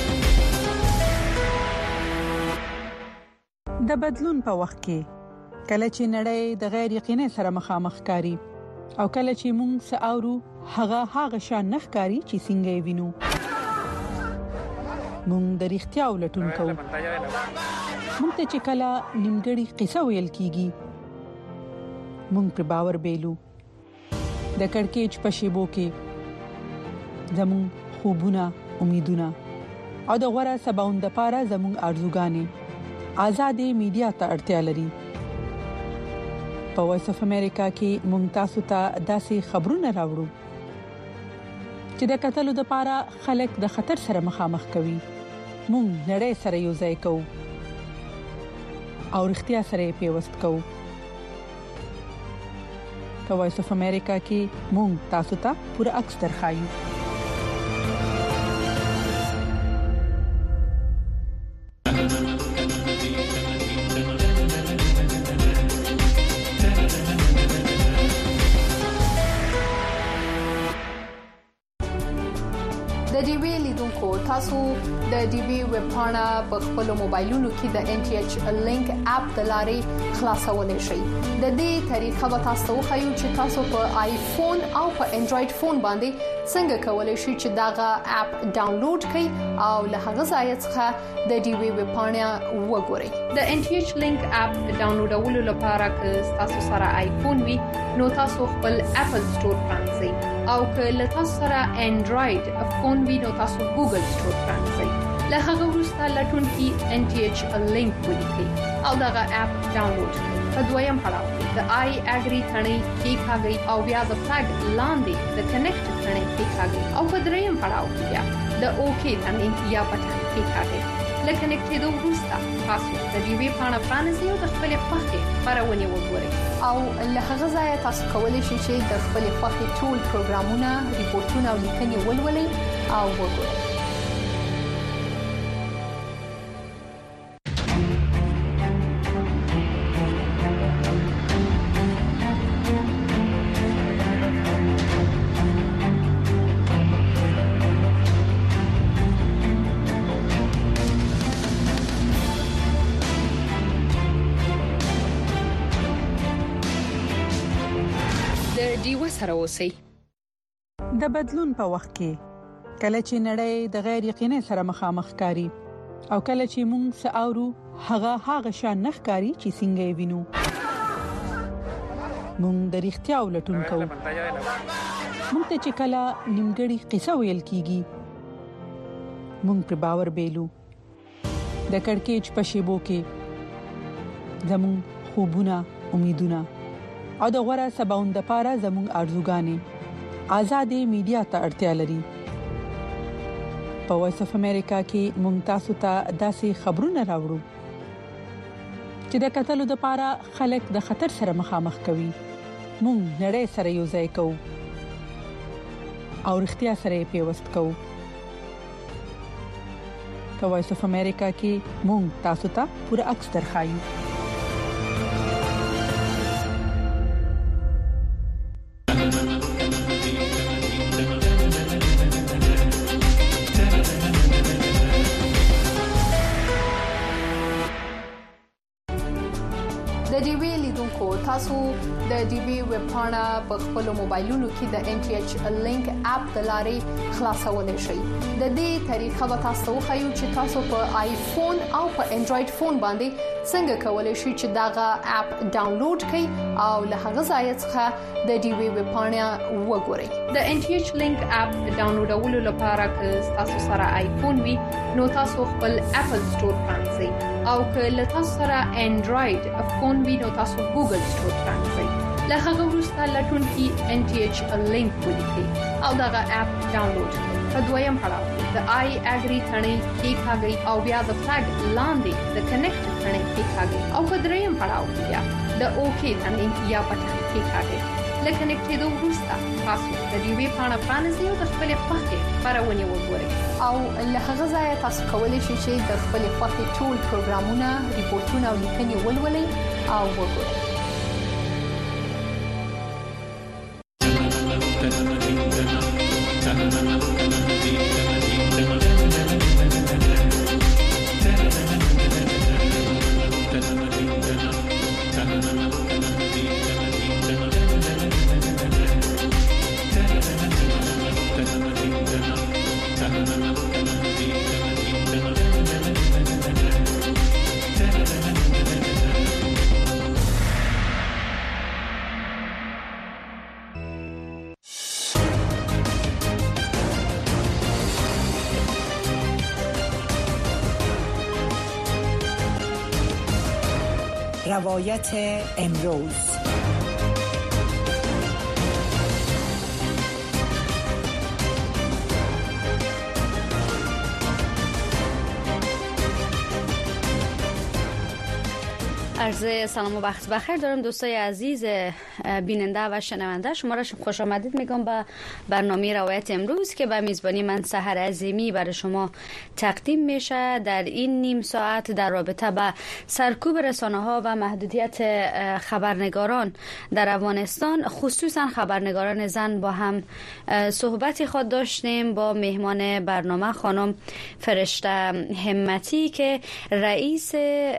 [SPEAKER 10] د بدلون په وخت کې کله چې نړۍ د غیر یقیني سره مخامخ کاری او کله چې موږ ساورو هغه هغه شان نخکاری چې څنګه یې وینو موږ د اړتیا ولټون کوو موږ ته چې کله نیمګړی قصه ویل کیږي موږ پر باور بیلو د کڑکېچ په شیبو کې زمون خوبونه امیدونه او د غوړه سباوند لپاره زمون ارزوګانې آزادې میډیا ته اړتیا لري په وایس اف امریکا کې موږ تاسو ته داسې خبرونه راوړو چې د قتلو لپاره خلک د خطر سره مخامخ کوي موږ نړۍ سره یو ځای کوو او اړتیا سره پیوست کوو په وایس اف امریکا کې موږ تاسو ته پوره عکس درخایو
[SPEAKER 11] د ډي وی لیدونکو تاسو د ډي وی ویب پاڼه په خپل موبایلونو کې د ان ټي ایچ لینک اپ د لارې خلاصولای شئ د دې طریقه به تاسو خو چې تاسو په آیفون او په انډراید فون باندې څنګه کولای شئ چې داغه اپ ډاونلوډ کړئ او له هغه ځای څخه د ډي وی ویب پاڼه وګورئ د ان ټي ایچ لینک اپ ډاونلوډولو لپاره که تاسو سره آیفون وي نو تاسو خپل اپل سٹور پرانځئ او که له تاسو سره انډراید فون وي نو تاسو ګوګل سٹور پرانځئ له هغه وروسته لټون کې ان ټي ایچ لینک ولیکئ او دغه اپ ډاونلوډ کړئ په دویم پړاو کې د آی اګری ثنې کې ښاګي او بیا د فلګ لاندې د کنیکټ ثنې کې ښاګي او په دریم پړاو کې بیا د اوکې ثنې یا بټن کې ښاګي لکه نکټېدو وروسته تاسو د ډي وی پاڼه پرانیزئ او د خپل خوښې خبرونه وګورئ او له هغه ځایه تاسو کولی شئ چې د خپل خوښې ټول پروګرامونه ریپورتونه او لیکنې ولولئ او وګورئ سره اوسئ
[SPEAKER 10] د بدلون په وخت کې کله چې نړۍ د غیر یقیني سره مخامخ کاری او کله چې موږ ساورو هغه هغه شان نخکاری چې څنګه یې وینو موږ د اړتیا ولټون کوو موږ ته چې کله نیمګړی قصه ویل کیږي موږ پر باور بیلو د کڑکېچ په شیبو کې زمون خوبونه امیدونه او د غوړه سباوند لپاره زموږ ارزوګانې آزادې میډیا ته اړتیا لري په وایس اف امریکا کې موږ تاسو ته داسې خبرونه راوړو چې د قتلو لپاره خلک د خطر سره مخامخ کوي موږ نړۍ سره یو ځای کوو او اړتیا سره پیوست کوو په وایس اف امریکا کې موږ تاسو ته پوره عکس درخایو
[SPEAKER 11] تاسو د ډي وی ویب پاڼه په خپل موبایلونو کې د ان ټي ایچ لینک اپ د لارې خلاصولای شئ د دې طریقه به تاسو خو چې تاسو په آیفون او په انډراید فون باندې څنګه کولای شئ چې داغه اپ ډاونلوډ کړئ او له هغه ځای څخه د ډي وی ویب پاڼه وګورئ د ان ټي ایچ لینک اپ ډاونلوډولو لپاره که تاسو سره آیفون وي نو تاسو خپل اپل سٹور پرانځئ او که له تاسو سره انډراید فون وي نو تاسو ګوګل سٹور پرانځئ له هغه وروسته لټون کې ان ټي ایچ لینک ولیکئ او دغه اپ ډاونلوډ کړئ په دویم پړاو کې د آی اګری ثنې کې ښاګي او بیا د فلګ لاندې د کنیکټ ثنې کې ښاګي او په دریم پړاو کې بیا د اوکې ثنې یا بټن کې ښاګي لکه نکټېدو وروسته تاسو د ډي وی پاڼه پرانیزئ او د خپل خوښې خبرونه وګورئ او له هغه ځایه تاسو کولی شئ چې د خپل خوښې ټول پروګرامونه ریپورتونه او لیکنې ولولئ او وګورئ
[SPEAKER 12] Thank you. روایت امروز.
[SPEAKER 13] عرض سلام و وقت بخیر دارم دوستای عزیز بیننده و شنونده، شما را خوش آمدید میگم به برنامه روایت امروز که به میزبانی من سحر عظیمی برای شما تقدیم میشه. در این نیم ساعت در رابطه با سرکوب رسانه‌ها و محدودیت خبرنگاران در افغانستان، خصوصا خبرنگاران زن، با هم صحبتی خود داشتیم با مهمان برنامه خانم فرشته همتی که رئیس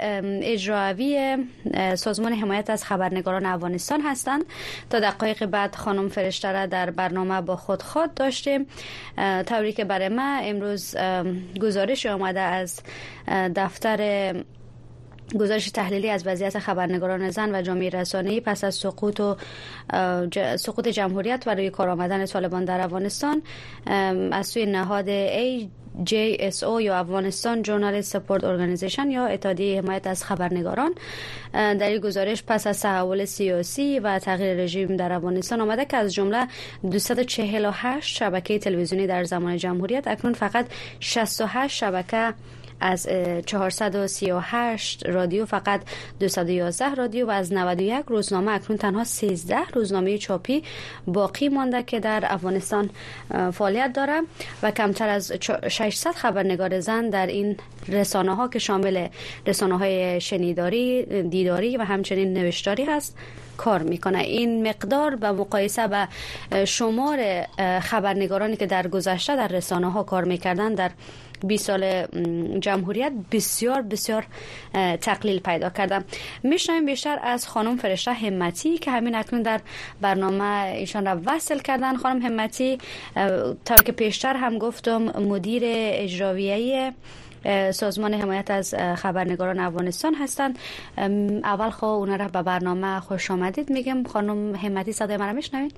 [SPEAKER 13] اجرایی سازمان حمایت از خبرنگاران افغانستان هستند. تا دقایق بعد خانم فرشته را در برنامه با خود خود داشتیم، طوری که برای ما امروز گزارش آمده از دفتر گزارش تحلیلی از وضعیت خبرنگاران زن و جامعه رسانه‌ای پس از سقوط و سقوط جمهوریت و روی کار آمدن طالبان در افغانستان از سوی نهاد ای جی اس او یا افغانستان ژورنالیست سپورت ارگانیزیشن یا اتحادیه حمایت از خبرنگاران. در این گزارش پس از تحول سیاسی و تغییر رژیم در افغانستان آمده که از جمله دویست و چهل و هشت شبکه تلویزیونی در زمان جمهوریت اکنون فقط شصت و هشت شبکه از چهارصد و سی و هشت رادیو فقط دویست و یازده رادیو و از نود و یک روزنامه اکنون تنها سیزده روزنامه چاپی باقی مانده که در افغانستان فعالیت دارد و کمتر از ششصد خبرنگار زن در این رسانه ها که شامل رسانه های شنیداری، دیداری و همچنین نوشتاری هست کار میکنه. این مقدار به مقایسه با شمار خبرنگارانی که در گذشته در رسانه ها کار میکردن در بیست سال جمهوریت بسیار بسیار تقلیل پیدا کردم. میشنویم بیشتر از خانم فرشته همتی که همین اکنون در برنامه ایشان را وصل کردن. خانم همتی تا که پیشتر هم گفتم مدیر اجرایی سازمان حمایت از خبرنگاران افغانستان هستند. اول خو اونا را به برنامه خوش آمدید میگم. خانم همتی صدای من را میشنوید؟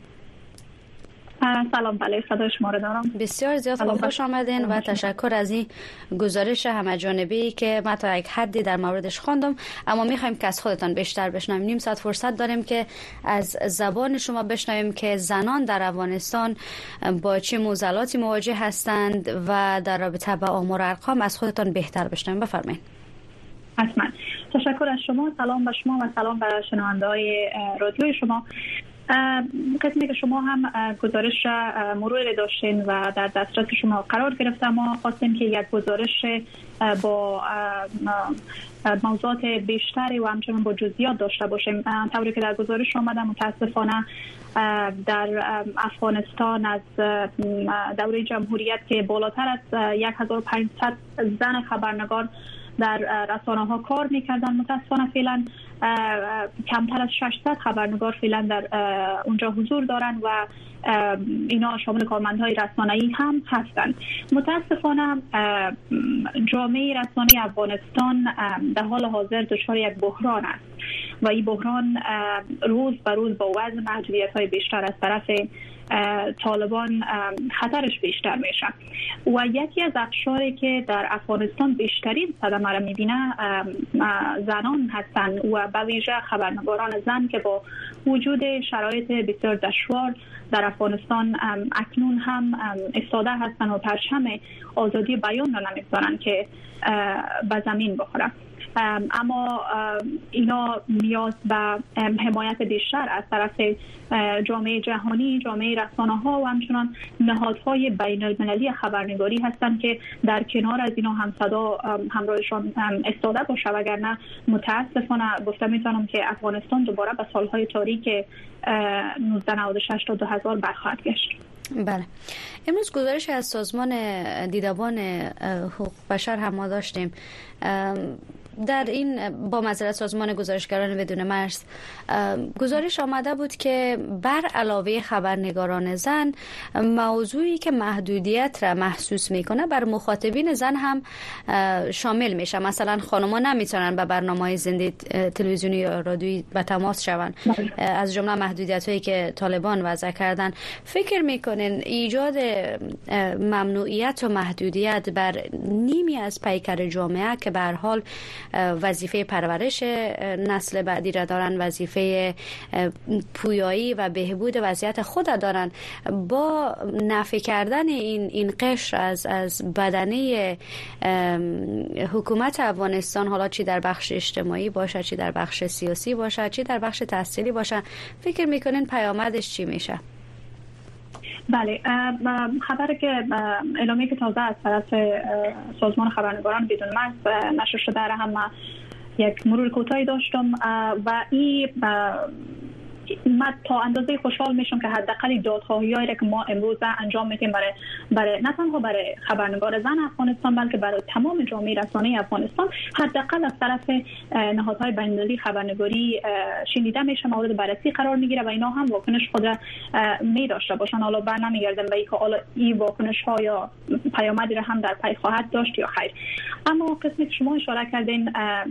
[SPEAKER 14] سلام، بله صدای شما را دارم.
[SPEAKER 13] بسیار زیاد خوش آمدین و تشکر از این گزارش همه جانبی که من تا یک حدی در موردش خواندم، اما میخوایم که از خودتان بیشتر بشنویم. نیم ساعت فرصت داریم که از زبان شما بشنویم که زنان در افغانستان با چه معضلاتی مواجه هستند و در رابطه با آمار و ارقام از خودتان بهتر بشنویم. بفرمایید.
[SPEAKER 14] حتما. تشکر از شما. سلام به شما و سلام به شنونده‌های رادیوی شما. قسمی که شما هم گزارش مرور داشتین و در دسترس شما قرار گرفته، ما خواستیم که یک گزارش با موضوعات بیشتری و همچنین با جزئیات داشته باشیم. طوری که در گزارش آمده متاسفانه در افغانستان از دوره جمهوریت که بالاتر از صد و پنجصد زن خبرنگار در رسانه ها کار میکردن، متاسفانه فعلا کمتر از ششصد خبرنگار فعلا در اونجا حضور دارن و اینا شامل کارمندهای رسانه‌ای هم هستند. متاسفانه جامعه رسانه‌ای افغانستان در حال حاضر دچار یک بحران است و این بحران روز به روز با وضع محدودیت‌های بیشتر از طرف طالبان خطرش بیشتر میشه و یکی از اقشاری که در افغانستان بیشترین صدمه را میبینه زنان هستند و به ویژه خبرنگاران زن که با وجود شرایط بسیار دشوار در افغانستان اکنون هم ایستاده هستند و پرچم آزادی بیان را نمیذارن که به زمین بخوره. اما اینا نیاز به حمایت بیشتر از طرف جامعه جهانی، جامعه رسانه‌ها و همچنان نهادهای بین المللی خبرنگاری هستند که در کنار از اینا هم صدا همراهشان ایستاده باشه، وگرنه متاسفانه گفته میتونم که افغانستان دوباره به سالهای تاریک نوزده نود و شش تا دو هزار برخواهد گشت.
[SPEAKER 13] بله. امروز گزارش از سازمان دیدبان حقوق بشر هم ما داشتیم. در این با معذرت سازمان گزارشگران بدون مرز گزارش آمده بود که بر علاوه خبرنگاران زن، موضوعی که محدودیت را محسوس میکنه بر مخاطبین زن هم شامل میشه. مثلا خانم‌ها نمیتونن به برنامه‌های زنده تلویزیونی یا رادیویی به تماس شوند، از جمله محدودیت‌هایی که طالبان وضع کردن. فکر میکنین ایجاد ممنوعیت و محدودیت بر نیمی از پیکر جامعه که به هر حال وظیفه پرورش نسل بعدی را دارن، وظیفه پویایی و بهبود وضعیت خود دارن. با نفی کردن این این قشر از از بدنه حکومت افغانستان، حالا چی در بخش اجتماعی باشه، چی در بخش سیاسی باشه، چی در بخش تحصیلی باشه، فکر میکنین پیامدش چی میشه؟
[SPEAKER 14] بله، خبری که اعلامیه که تازه از طرف سازمان خبرنگاران بدون مرز نشر شده را هم یک مرور کوتاهی داشتم و این من تا اندازه خوشحال میشم که حداقل دادخواهی‌هایی را که ما امروز انجام میدیم برای برای نه تنها برای خبرنگار زن افغانستان بلکه برای تمام جامعه رسانه‌ای افغانستان حداقل از طرف نهادهای بین‌المللی خبرنگاری شنیده میشه، مورد بررسی قرار میگیره و اینا هم واکنش خود را می داشته باشن. حالا بر نمیگردم به اینکه حالا این واکنش ها یا پیامدی را هم در پی خواهد داشت یا خیر. اما قسمی که شما اشاره کردین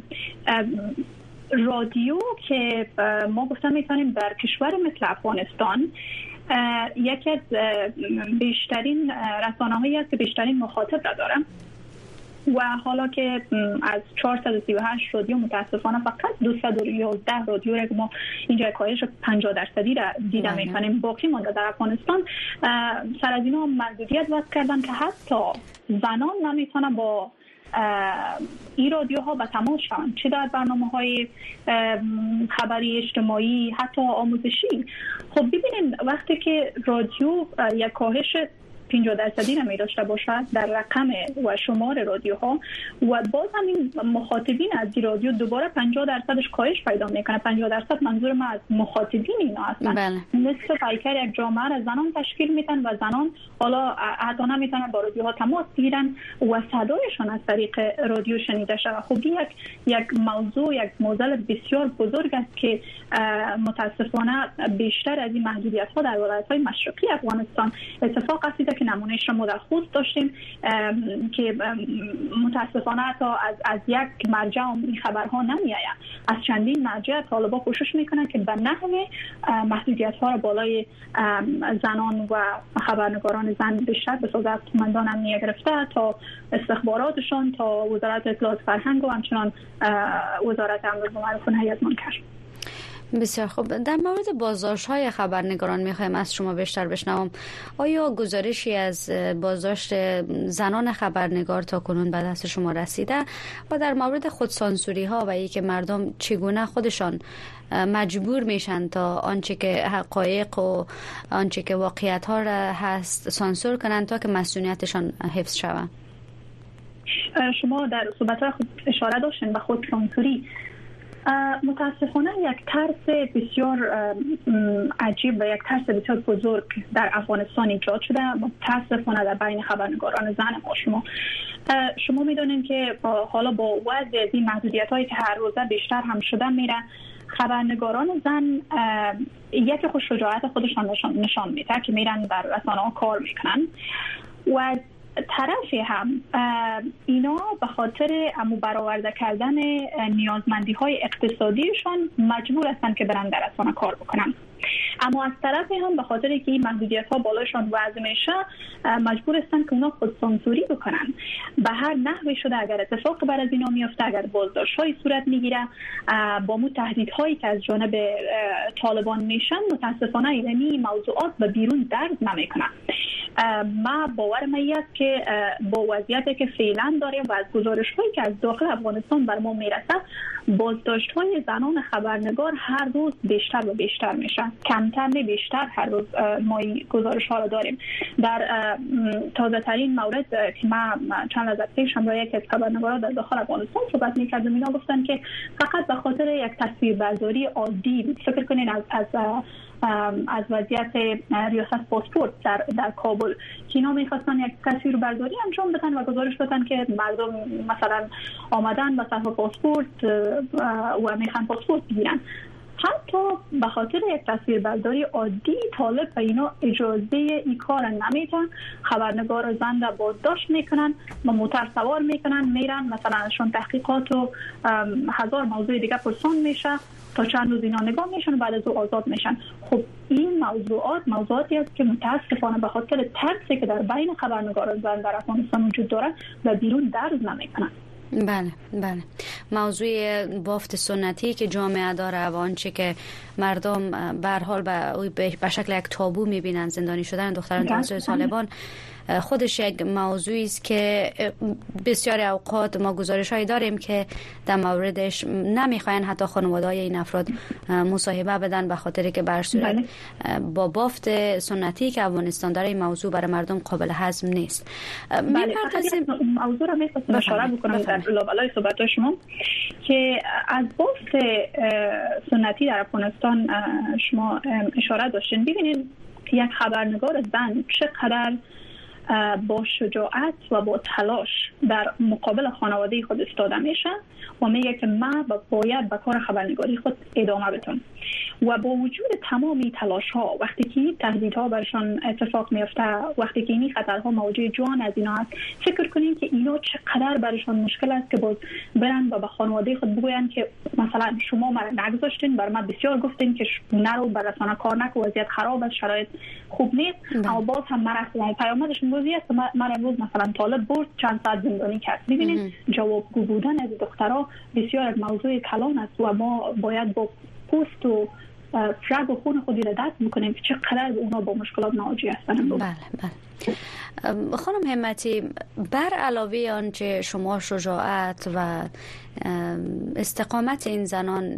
[SPEAKER 14] رادیو که ما گفتم میتونیم در کشور مثل افغانستان یکی از بیشترین رسانه‌هایی است که بیشترین مخاطب را دارم و حالا که از چهارصد و سی و هشت رادیو متاسفانه فقط دویست و یازده رادیو را که ما اینجا کاهش پنجاه درصدی را دیده میکنیم باقی مانده در افغانستان، سر از اینا محدودیت وضع کردن که حتی زنان نمیتونن با این رادیوها به تماس شوند، چه در برنامه‌های خبری اجتماعی حتی آموزشی. خب ببینید وقتی که رادیو یک کاهش پنجاه درصدی نمی داشته باشد در رقم و شمار رادیوها و باز همین مخاطبین از این رادیو دوباره پنجاه درصدش کاهش پیدا میکنه. پنجاه درصد منظور من از مخاطبین اینا هستن. بله. نصف پیکر یک جامعه را زنان تشکیل میدن و زنان حالا حتی نمیتونن با رادیوها تماس بگیرن و صدایشان از طریق رادیو شنیده شود. خب یک یک موضوع یک معضل بسیار بزرگ است که متاسفانه بیشتر از این محدودیت ها در ولایت‌های مشرقی افغانستان اتفاق افتاده که نمونه شما در خوست داشتیم که متاسفانه تا از از یک مرجع این خبرها نمیآید. از چندین مرجع طالبا کوشش میکنن که به نحو محدودیت ها را بالای زنان و خبرنگاران زن بیشتر بسازد. مندان امنیه گرفته تا استخباراتشان تا وزارت اطلاعات فرهنگ و همچنان وزارت امور معروف و نهی از منکر.
[SPEAKER 13] بسیار خوب. در مورد بازداشت‌های خبرنگاران می‌خوایم از شما بیشتر بشنوم. آیا گزارشی از بازداشت زنان خبرنگار تا کنون به دست شما رسیده و در مورد خودسانسوری‌ها و اینکه مردم چگونه خودشان مجبور میشن تا آنچه که حقایق و آنچه که واقعیت‌ها را هست سانسور کنند تا که مسئولیتشان حفظ شود؟
[SPEAKER 14] شما در صحبت‌های خود اشاره داشتین به خودسانسوری. متاسفانه یک ترس بسیار عجیب و یک ترس بسیار بزرگ در افغانستان ایجاد شده، متاسفانه در بین خبرنگاران زن ما. شما شما میدونین که حالا با وضع از این محدودیت هایی که هر روزه بیشتر هم شده میره، خبرنگاران زن یک خوش شجاعت خودشان نشان, نشان میده که میرن در رسانه ها کار میکنن و طرفی هم اینا به خاطر امو برآورده کردن نیازمندی های اقتصادیشان مجبور هستن که برن در رسانه کار بکنن. اما از طرفی هم به خاطر که این محدودیت ها بالاشان وضع میشه مجبور هستن که اونا خود سانسوری بکنن. به هر نحوی شده اگر اتفاق بر از اینا میفته، اگر بازداشت های صورت میگیره با مو تهدیدهایی که از جانب طالبان میشن، متاسفانه ایرانی موضوعات به بیرون درد نمیکنن. ما باورم است که با وضعیتی که فعلا داریم و از گزارش‌هایی که از داخل افغانستان بر ما میرسه، بازداشت‌های زنان خبرنگار هر روز بیشتر و بیشتر میشن، کمتر نه بیشتر. هر روز ما این گزارش‌ها رو داریم. در تازه ترین مورد که ما چند لحظه پیش هم با یک از خبرنگاران در داخل افغانستان صحبت می‌کردم، اینا گفتن که فقط به خاطر یک تصویربرداری عادی، فکر کنین از از از وضعیت ریاست پاسپورت در در کابل که اینا می‌خواستن یک تصویر برداری انجام بدن و گزارش بدن که مردم مثلا آمدن به صفحه پاسپورت و میخوان پاسپورت بگیرن. حتی به خاطر یک تصویر برداری عادی طالب به اینا اجازه این کار نمیدن. خبرنگار زن را بازداشت میکنن و موتر سوار میکنن، میرن مثلا ازشون تحقیقات و هزار موضوع دیگه پرسان میشه تا چند روز اینا نگاه میشن و بعد از او آزاد میشن. خب این موضوعات موضوعاتی است که متاسفانه به خاطر ترسی که در بین خبرنگاران زن در افغانستان وجود داره و بیرون درز نمیکنن.
[SPEAKER 13] بله بله. موضوع بافت سنتی که جامعه داره و آنچه که مردم به هر حال به شکل یک تابو میبینن، زندانی شدن دختران توسط طالبان، خودش یک موضوعی است که بسیاری اوقات ما گزارش‌هایی داریم که در موردش نمیخواین حتی خانواده‌های این افراد مصاحبه بدن به خاطر که بر صورت با بافت سنتی که افغانستان داره این موضوع برای مردم قابل هضم نیست.
[SPEAKER 14] بله، موضوع را می‌خواستم اشاره بکنم در لابلای صحبت شما که از بافت سنتی در افغانستان شما اشاره داشتین. ببینید یک خبرنگار زن چقدر با شجاعت و با تلاش در مقابل خانواده خود ایستاده میشه و میگه که من باید به کار خبرنگاری خود ادامه بدم و با وجود تمامی تلاش ها، وقتی که این تهدیدها برشان اتفاق میفته، وقتی که این خطرها مواجه جان از اینا هست، فکر کنین که اینا چقدر برشان مشکل است که باز برن و به خانواده خود بگوین که مثلا شما مرا نگذاشتین، بر من بسیار گفتین که نرو بر رسانه کار نکن، وضعیت خراب است، شرایط خوب نیست، اما باز هم مرا پیامدش موضوعی است من امروز مثلا طالب برد چند ساعت زندانی کرد. ببینید جوابگو بودن از دخترها بسیار از موضوع کلان است و ما باید با پوست و رگ و خون خودی را دست میکنیم که چقدر به اونا با مشکلات مواجه هستن.
[SPEAKER 13] بله بله. خانم همتی، بر علاوه آنچه شما شجاعت و استقامت این زنان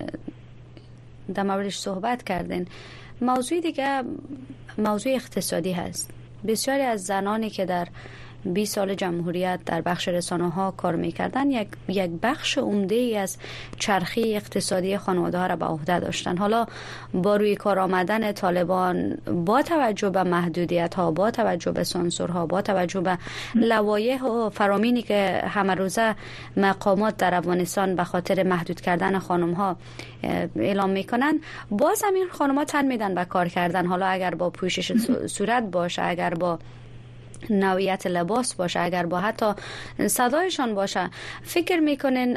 [SPEAKER 13] در موردش صحبت کردین، موضوع دیگه موضوع اقتصادی هست. بسیاری از زنانی که در بیست سال جمهوریت در بخش رسانه ها کار میکردن یک یک بخش عمده ای از چرخه اقتصادی خانواده ها را به عهده داشتن. حالا با روی کار آمدن طالبان، با توجه به محدودیت ها، با توجه به سانسور ها، با توجه به لوایح و فرامینی که همه روزه مقامات در افغانستان به خاطر محدود کردن خانم ها اعلام میکنن، باز همین خانم ها تن میدن به کار کردن. حالا اگر با پوشش صورت باشه، اگر با نوعیت لباس باشه، اگر با حتی صدایشان باشه، فکر میکنین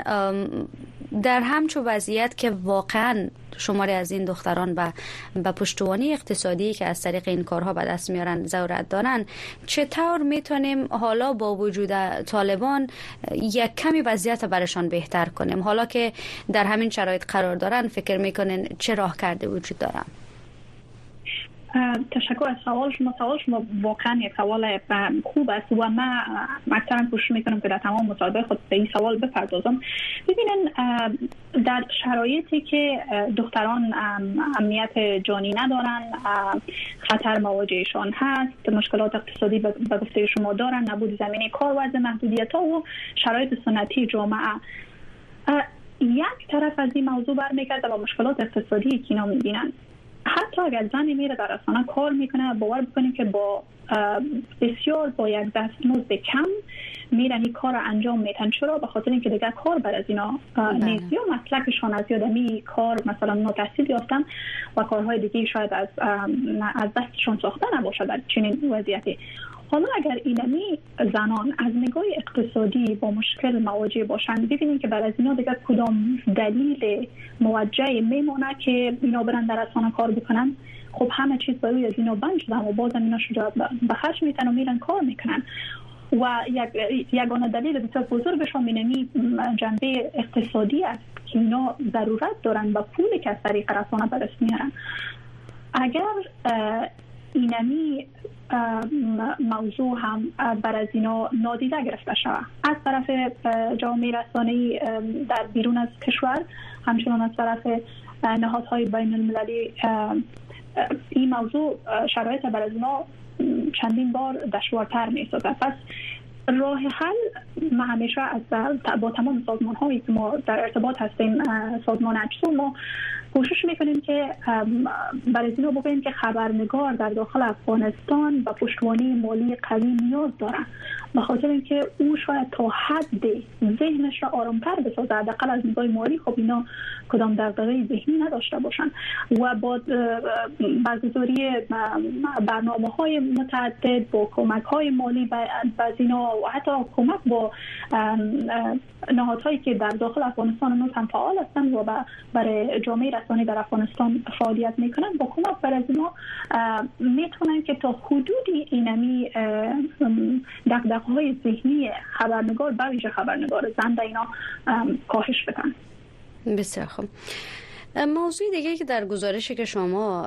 [SPEAKER 13] در همچون وضعیت که واقعا شماری از این دختران به به پشتوانی اقتصادی که از طریق این کارها به دست میارن ضرورت دارن، چطور میتونیم حالا با وجود طالبان یک کمی وضعیت برشان بهتر کنیم؟ حالا که در همین شرایط قرار دارن، فکر میکنین چه راه کرده وجود دارن؟
[SPEAKER 14] تشکر از سوال شما. سوال شما واقعا یک سوال خوب است و من اکثرا کوشش میکنم که در تمام مصاحبه خود به این سوال بپردازم. ببینن در شرایطی که دختران امنیت جانی ندارن، خطر مواجهشان هست، مشکلات اقتصادی به گفته شما دارن، نبود زمینه کار، وضع محدودیت ها و شرایط سنتی جامعه، یک طرف از این موضوع برمیگرده با مشکلات اقتصادی که اینا میبینن. حتی اگر زنی میره در رسانه کار میکنه، باور بکنید که با بسیار با یک دستمزد کم میرن این کار انجام میتن. چرا؟ به خاطر اینکه دیگه کار بر از اینا نیست، یا مسلکشان از یادمی کار مثلا ناتحصیل یافتن و کارهای دیگه شاید از از دستشون ساخته نباشه در چنین وضعیتی. حالا اگر اینمی زنان از نگاه اقتصادی با مشکل مواجه باشن، ببینید که برای از اینا دیگه کدام دلیل موجه میمونه که اینا برن در رسانه کار بکنن. خب همه چیز برای از اینا بند شده و بازم اینا شجاعت به خرج میتن و میرن کار میکنن و یک یگانه دلیل بسیار بزرگشون اینمی جنبه اقتصادی است که اینا ضرورت دارن و پولی که از طریق رسانه به دست میارن. اگر اینمی موضوع هم بر از اینا نادیده گرفته شود از طرف جامعه رسانه‌ای در بیرون از کشور، همچنان از طرف نهادهای بین المللی، این موضوع شرایط بر از اینا چندین بار دشوارتر می‌سازد. پس راه حل ما همیشه از با تمام سازمان هایی که ما در ارتباط هستیم، سازمان اجسو، ما کوشش میکنیم که برای اینا بگوییم که خبرنگار در داخل افغانستان با پشتوانه مالی قوی نیاز داره، به خاطر اینکه او شاید تا حد ذهنش را آرامتر بسازه، حداقل از نگاه مالی خب اینا کدام دغدغه ذهنی نداشته باشن و با برگزاری برنامه‌های متعدد با کمک‌های مالی به اینا ها و حتی کمک با نهادهایی که در داخل افغانستان هنوز هم فعال هستند و برای جامعه رسانه‌ای در افغانستان فعالیت میکنند، با کمک بر از ما میتونن که تا حدودی اینمی دغدغه‌های ذهنی خبرنگار، به ویژه خبرنگار زن، اینا کاهش بدن.
[SPEAKER 13] بسیار خوب. موضوع دیگه که در گزارشی که شما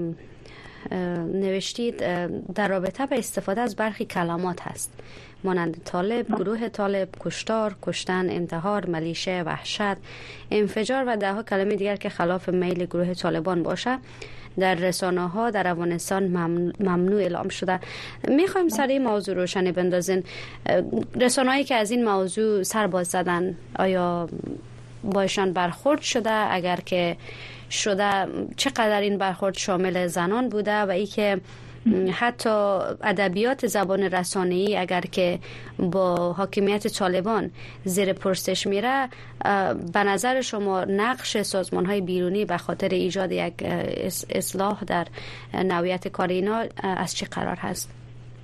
[SPEAKER 13] نوشتید در رابطه به استفاده از برخی کلمات هست، مانند طالب، گروه طالب، کشتار، کشتن، انتحار، ملیشه، وحشت، انفجار و دهها کلمه دیگر که خلاف میل گروه طالبان باشه در رسانه ها در افغانستان ممنوع اعلام شده. میخوایم سر این موضوع روشنی بندازین. رسانه‌ای که از این موضوع سر باز زدن، آیا باشان برخورد شده؟ اگر که شده چقدر این برخورد شامل زنان بوده؟ و ای که حتی ادبیات زبان رسانه‌ای اگر که با حاکمیت طالبان زیر پرسش میره، به نظر شما نقش سازمان‌های بیرونی به خاطر ایجاد یک اصلاح در نوعیت کار اینا از چه قرار هست؟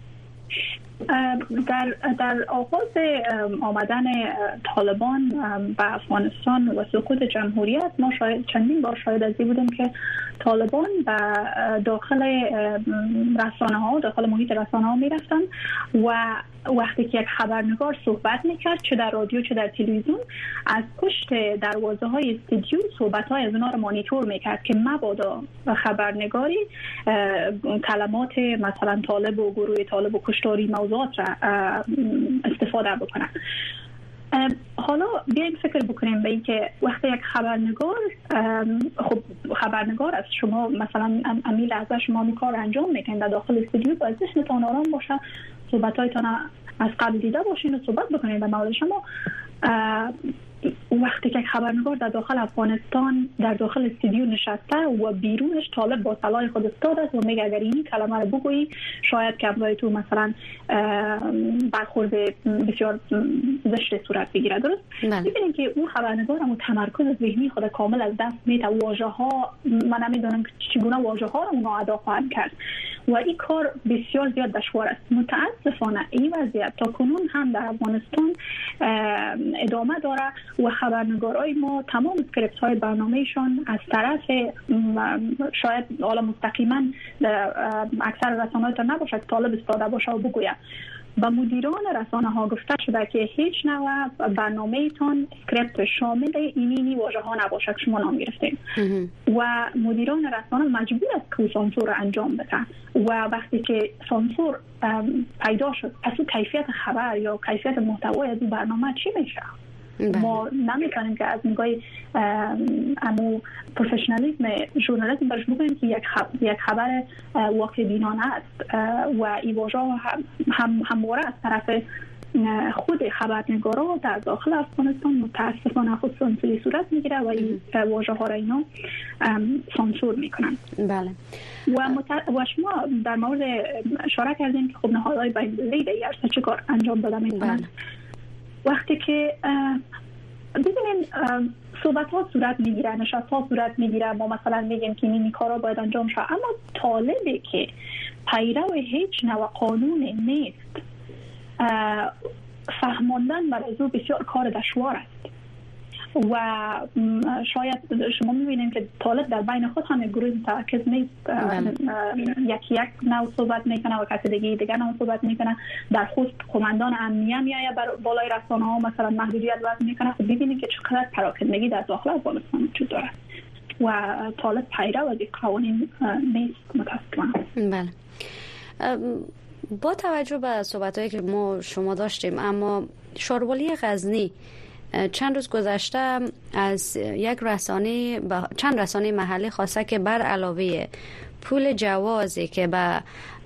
[SPEAKER 14] در در آغاز آمدن طالبان به افغانستان و سقوط جمهوریت، ما شاید چندین بار شاهد از این بودیم که طالبان به داخل رسانه ها، داخل محیط رسانه ها می رفتن و وقتی که یک خبرنگار صحبت میکرد، چه در رادیو چه در تلویزیون، از پشت دروازه های استودیو صحبت های از اونا رو مانیتور میکرد که مبادا خبرنگاری کلمات مثلا طالب و گروه طالب و کشتاری موضوعات را استفاده بکنن. حالا بیایم فکر بکنیم به این که وقتی یک خبرنگار، خب خبرنگار از شما مثلا امی لحظه شما می کار انجام میکنید در داخل استودیو، باید ذهنتان آرام باشه، صحبت‌هایتان از قبل دیده باشین و صحبت بکنید در مورد شما. وقتی که خبرنگار در داخل افغانستان در داخل استودیو نشسته و بیرونش طالب با سلاح خود استاد است و میگه اگر این کلمه رو بگویی شاید که برای تو مثلا برخورد بسیار زشت صورت بگیره، درست؟ می‌بینیم که اون خبرنگار هم تمرکز ذهنی خود کامل از دست میده. واژه‌ها، من نمیدونم چگونه واژه‌ها رو اونا ادا خواهند کرد و این کار بسیار زیاد دشوار است. متاسفانه این وضعیت تا کنون هم در افغانستان ادامه داره و خبرنگارای ما تمام اسکریپت های برنامهشان از طرف شاید حالا مستقیما اکثر رسانه‌ها تا نباشه طالب استفاده باشه و بگوید، با مدیران رسانه ها گفته شده که هیچ نوع برنامه تان اسکریپت شامل اینی واژه ها نباشه که شما نام گرفتین و مدیران رسانه مجبور است که سانسور انجام بدن و وقتی که سانسور پیدا شد پس کیفیت خبر یا کیفیت محتوای از این برنامه چی میشه؟ ما نمی‌تونیم که از نگاه امو پروفشنالیسم ژورنالیسم برش بگوییم که یک خبر یک خبر واقع بینانه است و این واژه هم هم همواره از طرف خود خبرنگارا در داخل افغانستان متاسفانه خود سانسوری صورت میگیره و این واژه ها را اینا سانسور میکنن.
[SPEAKER 13] بله.
[SPEAKER 14] و, مت... و شما در مورد اشاره کردین که خب نهادهای بین‌المللی دیگر چه کار انجام داده میکنن. وقتی که ببینین صحبت ها صورت میگیره، نشست ها صورت میگیره، ما مثلا میگیم که این کارا باید انجام شه، اما طالبی که پیرو هیچ نوع قانون نیست فهماندن بر از او بسیار کار دشوار است و شاید شما میبینیم که طالب در بین خود هم گروه مترکز نیست، یکی یک نوع صحبت میکنه و کسی دیگه دیگه نوع صحبت میکنه. در خود قماندان امنیه میایه بر بالای رسانه ها مثلا محدودیت وضع میکنه. خب ببینید که چقدر پراکندگی در داخل افغانستان وجود داره و طالب پیرو از قوانین نیست متاسفانه.
[SPEAKER 13] بله. با توجه به صحبتایی که ما شما داشتیم، اما شاروالی غزنی چند روز گذشته از یک رسانه چند رسانه محلی خواسته که بر علاوه پول جوازی که به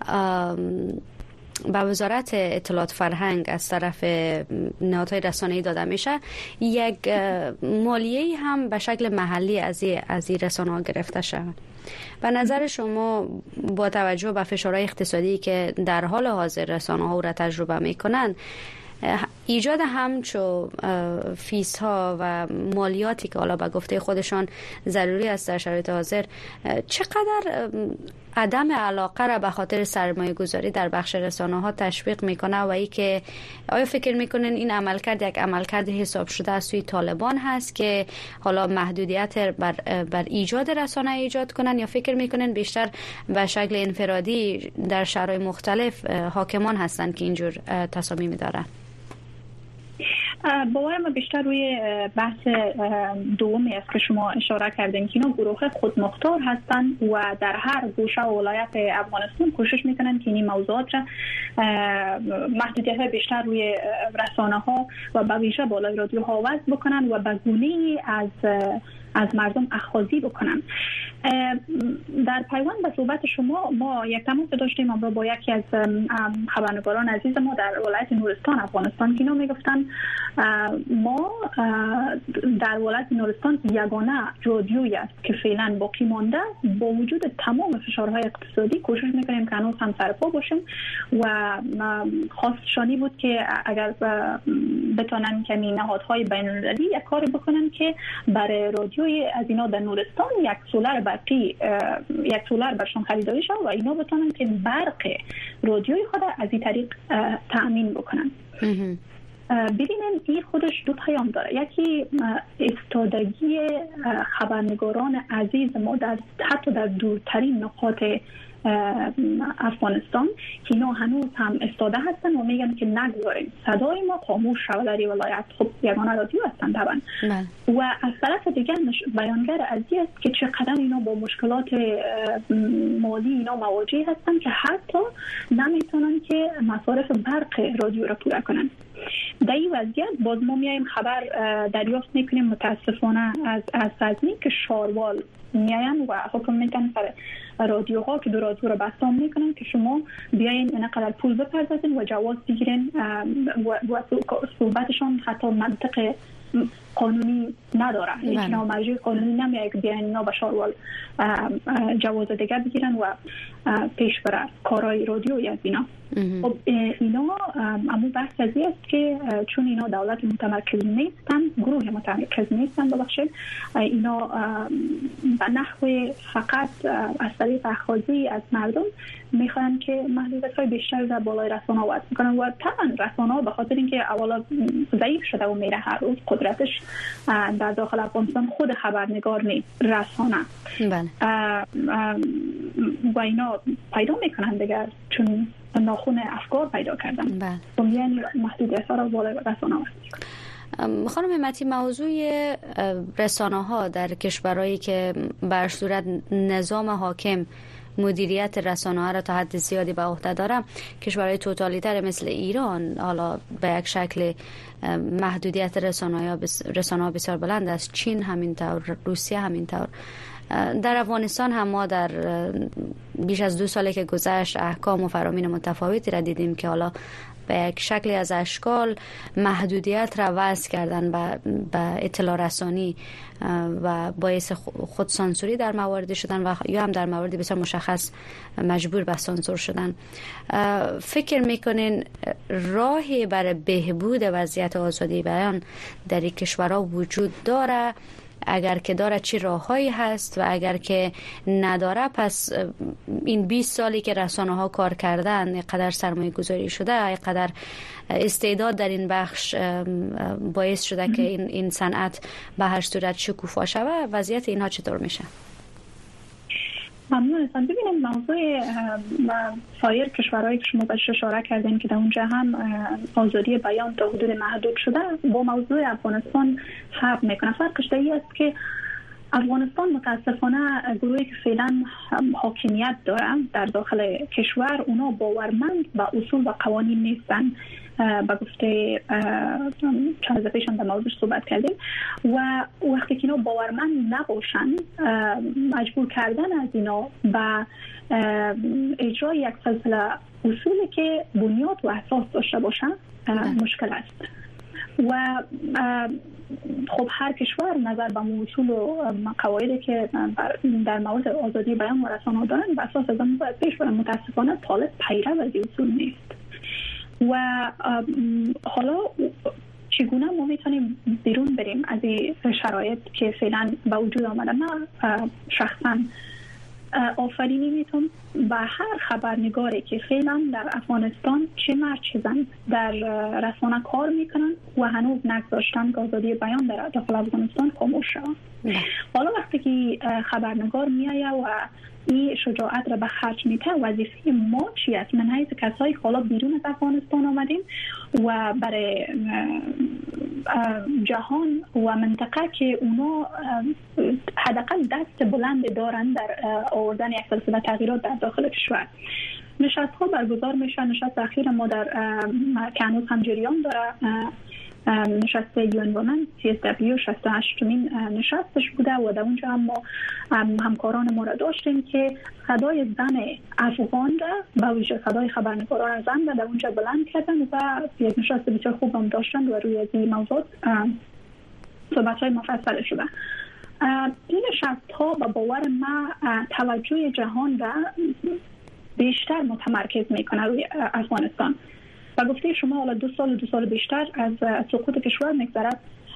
[SPEAKER 13] به وزارت اطلاعات فرهنگ از طرف نهادهای رسانه‌ای داده میشه، یک مالیه هم به شکل محلی از از این رسانه‌ها گرفته شود. به نظر شما با توجه به فشارهای اقتصادی که در حال حاضر رسانه‌ها را تجربه میکنن، ایجاد همچو فیس ها و مالیاتی که حالا به گفته خودشان ضروری است در شرایط حاضر چقدر عدم علاقه را به خاطر سرمایه گذاری در بخش رسانه ها تشویق میکنه و ای که آیا فکر میکنین این عملکرد یک عملکرد حساب شده از سوی طالبان هست که حالا محدودیت بر, بر ایجاد رسانه ایجاد کنن، یا فکر میکنین بیشتر به شکل انفرادی در شرایط مختلف حاکمان هستند که اینجور تصامیم دارن؟
[SPEAKER 14] باورم بیشتر روی بحث دومی است که شما اشاره کردین که اینا گروه خودمختار هستند و در هر گوشه و ولایت افغانستان کوشش میکنن که این موضوعات را محدودیت بیشتر روی رسانه ها و به ویژه بالای رادیو ها وضع بکنن و به گونه‌ای از از مردم اخاذی بکنن. در پیوند به صحبت شما ما یک تماس داشتیم امروز با یکی از خبرنگاران عزیز ما در ولایت نورستان افغانستان که اینا میگفتن ما در ولایت نورستان یگانه رادیویی است که فعلا باقی مانده، با وجود تمام فشارهای اقتصادی کوشش میکنیم که هنوز هم سرپا باشیم و خواستشانی بود که اگر بتونن کمی نهادهای بین‌المللی یک کار بکنن که برای رادیو از اینا در نورستان یک سولار برقی یک سولار برشان خریداری شد و اینا بتونن که برق رادیوی خود از این طریق تأمین بکنن. ببینیم این خودش دو پیام داره. یکی استادگی خبرنگاران عزیز ما در حتی در دورترین نقاط افغانستان که اینا هنوز هم استاده هستن و میگن که نگذاریم صدای ما خاموش شود در ولایت. خب یگانه رادیو هستن طبعا. و از طرف دیگر بیانگر عزیز است که چقدر اینا با مشکلات مالی اینا مواجه هستن که حتی نمیتونن که مصارف برق رادیو را پورا کنن. در این وضعیت باز ما میایم خبر دریافت میکنیم متاسفانه از از سازمی که شاروال میاین و حکم میدن سر رادیوها که دو رادیو را بستام میکنن که شما بیاین اینقدر پول بپردازین و جواز بگیرین و, و صحبتشان حتی منطق قانونی نداره. هیچ نوع مرجع قانونی نمیاد که بیاین اینا به شاروال جواز دیگر بگیرن و پیش بره کارهای رادیویی از اینا. خب اینا امو بحث ازی است که چون اینا دولت متمرکز نیستن، گروه متمرکز نیستن، ببخشید اینا به نحو فقط از طریق اخاذی از مردم میخوان که محدودیت‌های بیشتر در بالای رسانه‌ها وضع میکنن و طبعا رسانه‌ها به خاطر اینکه اولا ضعیف شده و میره هر روز قدرتش در داخل افغانستان خود خبرنگار نیست، رسانه. بله. و اینا پیدا میکنن دیگر چون ناخون افکار پیدا کردن. بله. یعنی محدودیت‌ها را بالای رسانه‌ها وضع.
[SPEAKER 13] خانم همتی، موضوع رسانه ها در کشورهایی که بر صورت نظام حاکم مدیریت رسانه ها را تا حد زیادی به عهده داره، کشورهای توتالیتر مثل ایران حالا به یک شکل محدودیت رسانه ها بسیار بلند است، چین همینطور، روسیه همینطور. در افغانستان هم ما در بیش از دو ساله که گذشت احکام و فرامین متفاوتی را دیدیم که حالا به یک شکلی از اشکال محدودیت را وضع کردن به اطلاع رسانی و باعث خودسانسوری در مواردی شدن و یا هم در مواردی بسیار مشخص مجبور به سانسور شدن. فکر میکنین راهی برای بهبود وضعیت آزادی بیان در این کشورها وجود داره؟ اگر که داره چی راههایی هست و اگر که نداره پس این بیست سالی که رسانه ها کار کردن، اینقدر سرمایه گذاری شده، اینقدر استعداد در این بخش باعث شده که این این صنعت به هر صورت شکوفا شود، وضعیت اینها چطور میشه؟
[SPEAKER 14] ممنون هستم. ببینیم موضوع سایر کشورهایی که شما بهش اشاره کردین که در اونجا هم آزادی بیان تا حدود محدود شده با موضوع افغانستان فرق میکنه. فرقش در این است که افغانستان متاسفانه گروهی که فعلا حاکمیت دارن در داخل کشور اونا باورمند به اصول و قوانین نیستن. با گفته چند از پیشم در موضوع صحبت کردیم و وقتی که اینا باورمند نباشن مجبور کردن از اینا به اجرای یک سلسله اصولی که بنیاد و اساس داشته باشن مشکل است. و خب هر کشور نظر به اصول و قواعدی که در مورد آزادی بیان و رسانه‌ها دارن به اساس از آن باید پیش برن. متاسفانه طالب پیرو از این اصول نیست. و حالا چگونه ما میتونیم بیرون بریم از این شرایط که فعلا به وجود آمده؟ من شخصا آفرینی میتونم به هر خبرنگاری که فعلا در افغانستان چه مرد چه زن در رسانه کار میکنن و هنوز نگذاشتن که آزادی بیان در داخل افغانستان خاموش شود. حالا وقتی که خبرنگار میایه و این شجاعت را به خرج میده، وظیفه ما چی است؟ من حیث کسایی که حالا بیرون از افغانستان آمدیم و برای جهان و منطقه که اونا حداقل دست بلند دارن در آوردن یک سلسله تغییرات در داخل کشور، نشست ها برگزار میشن. نشست اخیر ما در که هنوز هم جریان داره، نشست یون وومن سی اس دبلیو شصت و هشتمین نشستش بوده و در اونجا هم ما همکاران ما را داشتیم که صدای زن افغان را به ویژه صدای خبرنگاران زن را در اونجا بلند کردن و یک نشست بسیار خوب هم داشتن و روی از این موضوع صحبت های مفصل شده. این نشست ها به باور ما توجه جهان را بیشتر متمرکز میکنه روی افغانستان. و گفته شما حالا دو سال دو سال بیشتر از سقوط کشور میگذرد.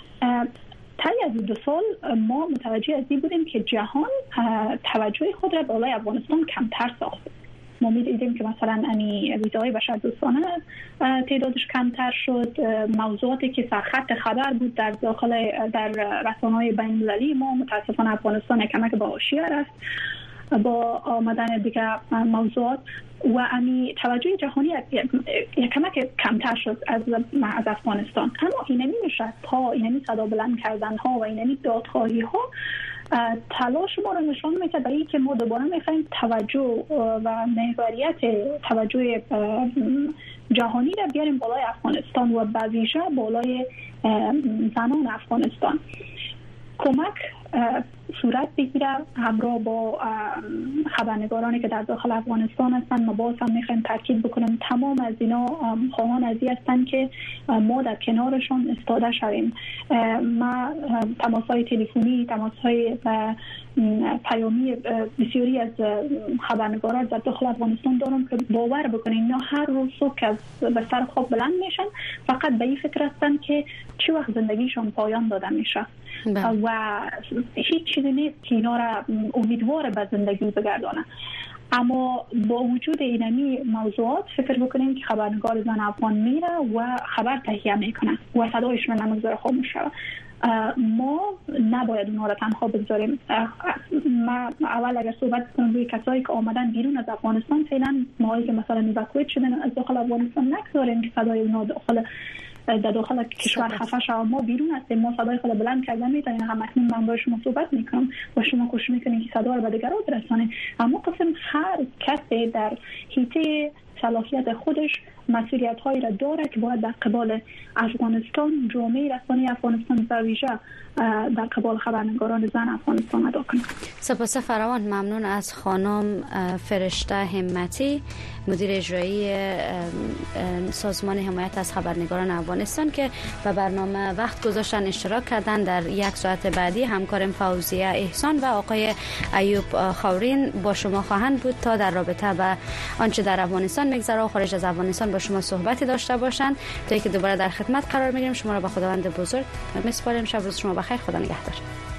[SPEAKER 14] طی از دو سال ما متوجه از این بودیم که جهان توجه خود را بالای افغانستان کمتر ساخت. ما می‌دیدیم که مثلا امی ویزای بشردوستانه تعدادش کمتر شد، موضوعاتی که سرخط خبر بود در داخل در رسانه‌های بین‌المللی ما متاسفانه افغانستان کمک با حاشیه رفت با آمدن دیگه موضوعات و امی توجه جهانی یک کمک کمتر شد از از افغانستان. اما اینمی نشست ها، اینمی صدا بلند کردن ها و اینمی دادخواهی ها تلاش ما رو نشان میده برای اینکه ما دوباره میخوایم توجه و محوریت توجه جهانی را بیاریم بالای افغانستان و به ویژه بالای زنان افغانستان. کمک صورت بگیره همراه با خبرنگارانی که در داخل افغانستان هستند. ما باز هم میخوایم تاکید بکنیم تمام از اینا خواهان از این هستند که ما در کنارشان استاده شویم. ما تماس‌های تلفنی، تماس‌های پیامی بسیاری از خبرنگاران در داخل افغانستان دارم که باور بکنین اینا هر روز صبح که به سر خواب بلند میشن فقط به این فکر هستن که چه وقت زندگیشان پایان داده میشه و هیچ چیزی نیست که اینا را امیدوار به زندگی بگردانه. اما با وجود اینمی موضوعات فکر بکنیم که خبرنگار زن افغان میره و خبر تهیه میکنه و صدایش رو نمیگذاره خاموش شود. ما نباید اونها را تنها بگذاریم. ما اول اگر صحبت کنم روی کسایی که آمدن بیرون از افغانستان، فعلا ما که مثلا ایواکویت شدن از داخل افغانستان نگذاریم که صدای اونها داخل در داخل کشور خفه شد. ما بیرون هستیم، ما صدای خود بلند کردن میتونیم. هم اکنون من با شما صحبت میکنم و شما کوشش میکنید که صدا رو به دیگران برسانید. اما قسم هر کسی در حیطه صلاحیت خودش مسئولیت هایی را داره که باید در قبال افغانستان، جامعه رسانه افغانستان و ویژه در قبال خبرنگاران زن افغانستان ادا کنه.
[SPEAKER 13] سپاس فراوان. ممنون از خانم فرشته همتی، مدیر اجرایی سازمان حمایت از خبرنگاران افغانستان که به برنامه وقت گذاشتن اشتراک کردن. در یک ساعت بعدی همکارم فوزیه احسان و آقای ایوب خورین با شما خواهند بود تا در رابطه با آنچه در افغانستان میگذره و خارج از افغانستان با شما صحبتی داشته باشند. تا اینکه دوباره در خدمت قرار میگیریم، شما را به خداوند بزرگ میسپاریم. شب روز شما بخیر. خدا نگهدار.